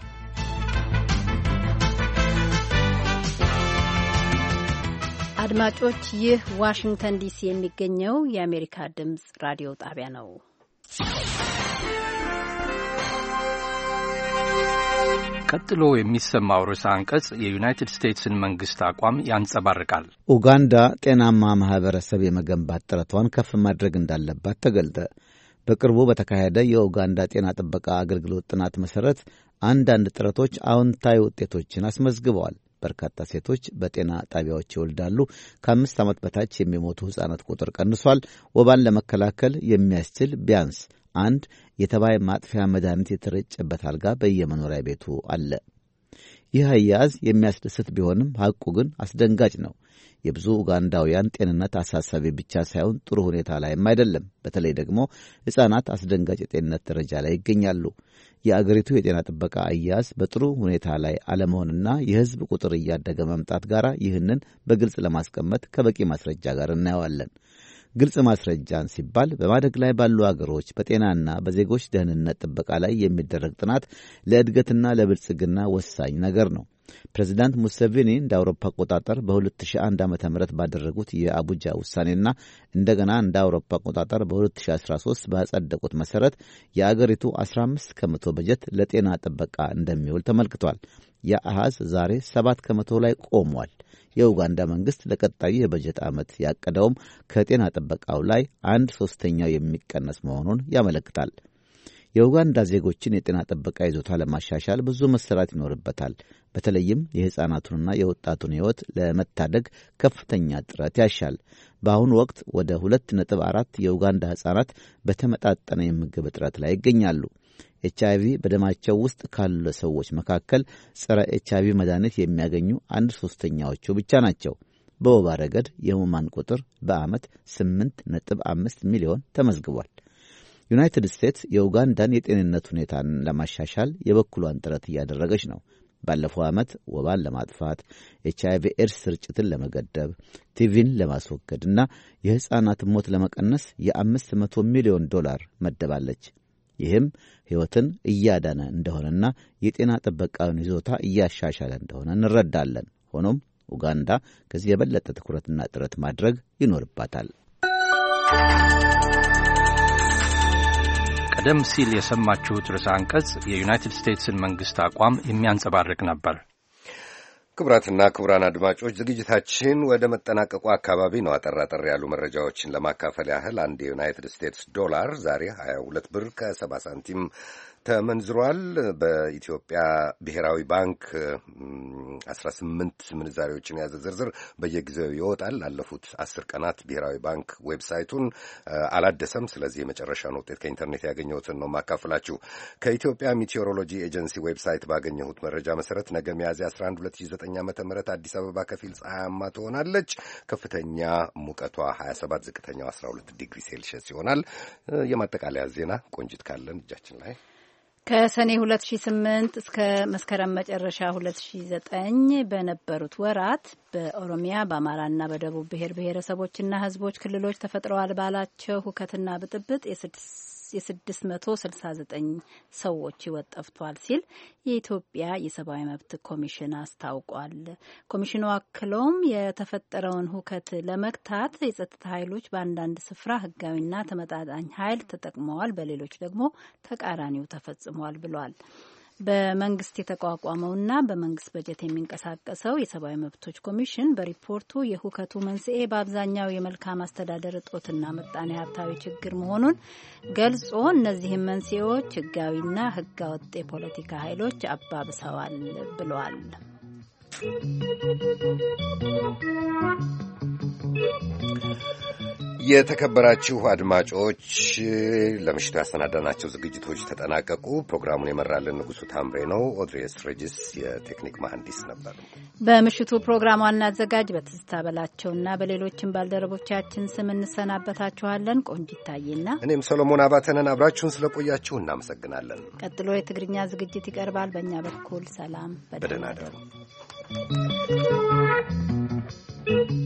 Speaker 2: አድማጮች፣ ይህ ዋሽንግተን ዲሲ የሚገኘው የአሜሪካ ድምፅ ራዲዮ ጣቢያ ነው።
Speaker 18: ቀጥሎ የሚሰማው ርዕሰ አንቀጽ የዩናይትድ ስቴትስን መንግስት አቋም ያንጸባርቃል።
Speaker 5: ኡጋንዳ ጤናማ ማህበረሰብ የመገንባት ጥረቷን ከፍ ማድረግ እንዳለባት ተገልጠ። በቅርቡ በተካሄደ የኡጋንዳ ጤና ጥበቃ አገልግሎት ጥናት መሠረት አንዳንድ ጥረቶች አዎንታዊ ውጤቶችን አስመዝግበዋል። በርካታ ሴቶች በጤና ጣቢያዎች ይወልዳሉ። ከአምስት ዓመት በታች የሚሞቱ ሕፃናት ቁጥር ቀንሷል። ወባን ለመከላከል የሚያስችል ቢያንስ አንድ የተባይ ማጥፊያ መድኃኒት የተረጨበት አልጋ በየመኖሪያ ቤቱ አለ። ይህ አያያዝ የሚያስደስት ቢሆንም ሐቁ ግን አስደንጋጭ ነው። የብዙ ኡጋንዳውያን ጤንነት አሳሳቢ ብቻ ሳይሆን ጥሩ ሁኔታ ላይም አይደለም። በተለይ ደግሞ ሕፃናት አስደንጋጭ የጤንነት ደረጃ ላይ ይገኛሉ። የአገሪቱ የጤና ጥበቃ አያያዝ በጥሩ ሁኔታ ላይ አለመሆንና የሕዝብ ቁጥር እያደገ መምጣት ጋር ይህንን በግልጽ ለማስቀመጥ ከበቂ ማስረጃ ጋር እናየዋለን። ግልጽ ማስረጃን ሲባል በማደግ ላይ ባሉ አገሮች በጤናና በዜጎች ደህንነት ጥበቃ ላይ የሚደረግ ጥናት ለእድገትና ለብልጽግና ወሳኝ ነገር ነው። ፕሬዚዳንት ሙሴቪኒ እንደ አውሮፓ አቆጣጠር በሁለት ሺህ አንድ ዓመተ ምህረት ባደረጉት የአቡጃ ውሳኔና እንደገና እንደ አውሮፓ አቆጣጠር በሁለት ሺህ አስራ ሶስት ባጸደቁት መሰረት የአገሪቱ አስራ አምስት ከመቶ በጀት ለጤና ጥበቃ እንደሚውል ተመልክቷል። ያ አሃዝ ዛሬ ሰባት ከመቶ ላይ ቆሟል። የኡጋንዳ መንግስት ለቀጣዩ የበጀት ዓመት ያቀደውም ከጤና ጥበቃው ላይ አንድ ሶስተኛው የሚቀነስ መሆኑን ያመለክታል። የኡጋንዳ ዜጎችን የጤና ጥበቃ ይዞታ ለማሻሻል ብዙ መሰራት ይኖርበታል። በተለይም የሕፃናቱንና የወጣቱን ሕይወት ለመታደግ ከፍተኛ ጥረት ያሻል። በአሁኑ ወቅት ወደ ሁለት ነጥብ አራት የኡጋንዳ ሕፃናት በተመጣጠነ የምግብ እጥረት ላይ ይገኛሉ። ኤች አይ ቪ በደማቸው ውስጥ ካሉ ሰዎች መካከል ጸረ ኤች አይ ቪ መድኃኒት የሚያገኙ አንድ ሶስተኛዎቹ ብቻ ናቸው። በወባ ረገድ የህሙማን ቁጥር በዓመት ስምንት ነጥብ አምስት ሚሊዮን ተመዝግቧል። ዩናይትድ ስቴትስ የኡጋንዳን የጤንነት ሁኔታን ለማሻሻል የበኩሏን ጥረት እያደረገች ነው። ባለፈው ዓመት ወባን ለማጥፋት፣ ኤች አይ ቪ ኤድስ ስርጭትን ለመገደብ፣ ቲቪን ለማስወገድና የሕፃናት ሞት ለመቀነስ የአምስት መቶ ሚሊዮን ዶላር መደባለች። ይህም ሕይወትን እያዳነ እንደሆነና የጤና ጥበቃውን ይዞታ እያሻሻለ እንደሆነ እንረዳለን። ሆኖም ኡጋንዳ ከዚህ የበለጠ ትኩረትና ጥረት ማድረግ ይኖርባታል።
Speaker 18: ቀደም ሲል የሰማችሁት ርዕሰ አንቀጽ የዩናይትድ ስቴትስን መንግሥት አቋም የሚያንጸባርቅ ነበር።
Speaker 1: ክቡራትና ክቡራን አድማጮች ዝግጅታችን ወደ መጠናቀቁ አካባቢ ነው። አጠራጠር ያሉ መረጃዎችን ለማካፈል ያህል አንድ የዩናይትድ ስቴትስ ዶላር ዛሬ ሀያ ሁለት ብር ከሰባ ሳንቲም ተመንዝሯል። በኢትዮጵያ ብሔራዊ ባንክ አስራ ስምንት ምንዛሬዎችን የያዘ ዝርዝር በየጊዜው ይወጣል። ላለፉት አስር ቀናት ብሔራዊ ባንክ ዌብሳይቱን አላደሰም። ስለዚህ የመጨረሻውን ውጤት ከኢንተርኔት ያገኘሁትን ነው ማካፈላችሁ። ከኢትዮጵያ ሚቴዎሮሎጂ ኤጀንሲ ዌብሳይት ባገኘሁት መረጃ መሰረት ነገ ሚያዝያ አስራ አንድ ሁለት ሺህ ዘጠኝ ዓመተ ምህረት አዲስ አበባ ከፊል ፀሐያማ ትሆናለች። ከፍተኛ ሙቀቷ ሀያ ሰባት፣ ዝቅተኛው አስራ ሁለት ዲግሪ ሴልሺየስ ይሆናል። የማጠቃለያ ዜና ቆንጅት ካለን እጃችን ላይ
Speaker 2: ከሰኔ ሁለት ሺህ ስምንት እስከ መስከረም መጨረሻ ሁለት ሺህ ዘጠኝ በነበሩት ወራት በኦሮሚያ በአማራና በደቡብ ብሔር ብሔረሰቦችና ሕዝቦች ክልሎች ተፈጥረዋል ባላቸው ሁከትና ብጥብጥ የስድስት መቶ ስልሳ ዘጠኝ ሰዎች ሕይወት ጠፍቷል ሲል የኢትዮጵያ የሰብአዊ መብት ኮሚሽን አስታውቋል። ኮሚሽኑ አክሎም የተፈጠረውን ሁከት ለመግታት የጸጥታ ኃይሎች በአንዳንድ ስፍራ ሕጋዊና ተመጣጣኝ ኃይል ተጠቅመዋል፣ በሌሎች ደግሞ ተቃራኒው ተፈጽሟል ብሏል። በመንግስት የተቋቋመውና በመንግስት በጀት የሚንቀሳቀሰው የሰብአዊ መብቶች ኮሚሽን በሪፖርቱ የሁከቱ መንስኤ በአብዛኛው የመልካም አስተዳደር እጦትና ምጣኔ ሀብታዊ ችግር መሆኑን ገልጾ እነዚህም መንስኤዎች ህጋዊና ህገወጥ የፖለቲካ ኃይሎች አባብሰዋል ብሏል።
Speaker 1: የተከበራችሁ አድማጮች ለምሽቱ ያሰናዳናቸው ዝግጅቶች ተጠናቀቁ። ፕሮግራሙን የመራልን ንጉሱ ታምሬ ነው። ኦድሬስ ሬጂስ የቴክኒክ መሐንዲስ ነበር።
Speaker 2: በምሽቱ ፕሮግራሙ ዋና አዘጋጅ በትዝታ በላቸውና በሌሎችም ባልደረቦቻችን ስም እንሰናበታችኋለን። ቆንጂት ታዬና
Speaker 1: እኔም ሰሎሞን አባተነን አብራችሁን ስለቆያችሁ እናመሰግናለን።
Speaker 2: ቀጥሎ የትግርኛ ዝግጅት ይቀርባል። በእኛ በኩል ሰላም፣ በደህና እደሩ።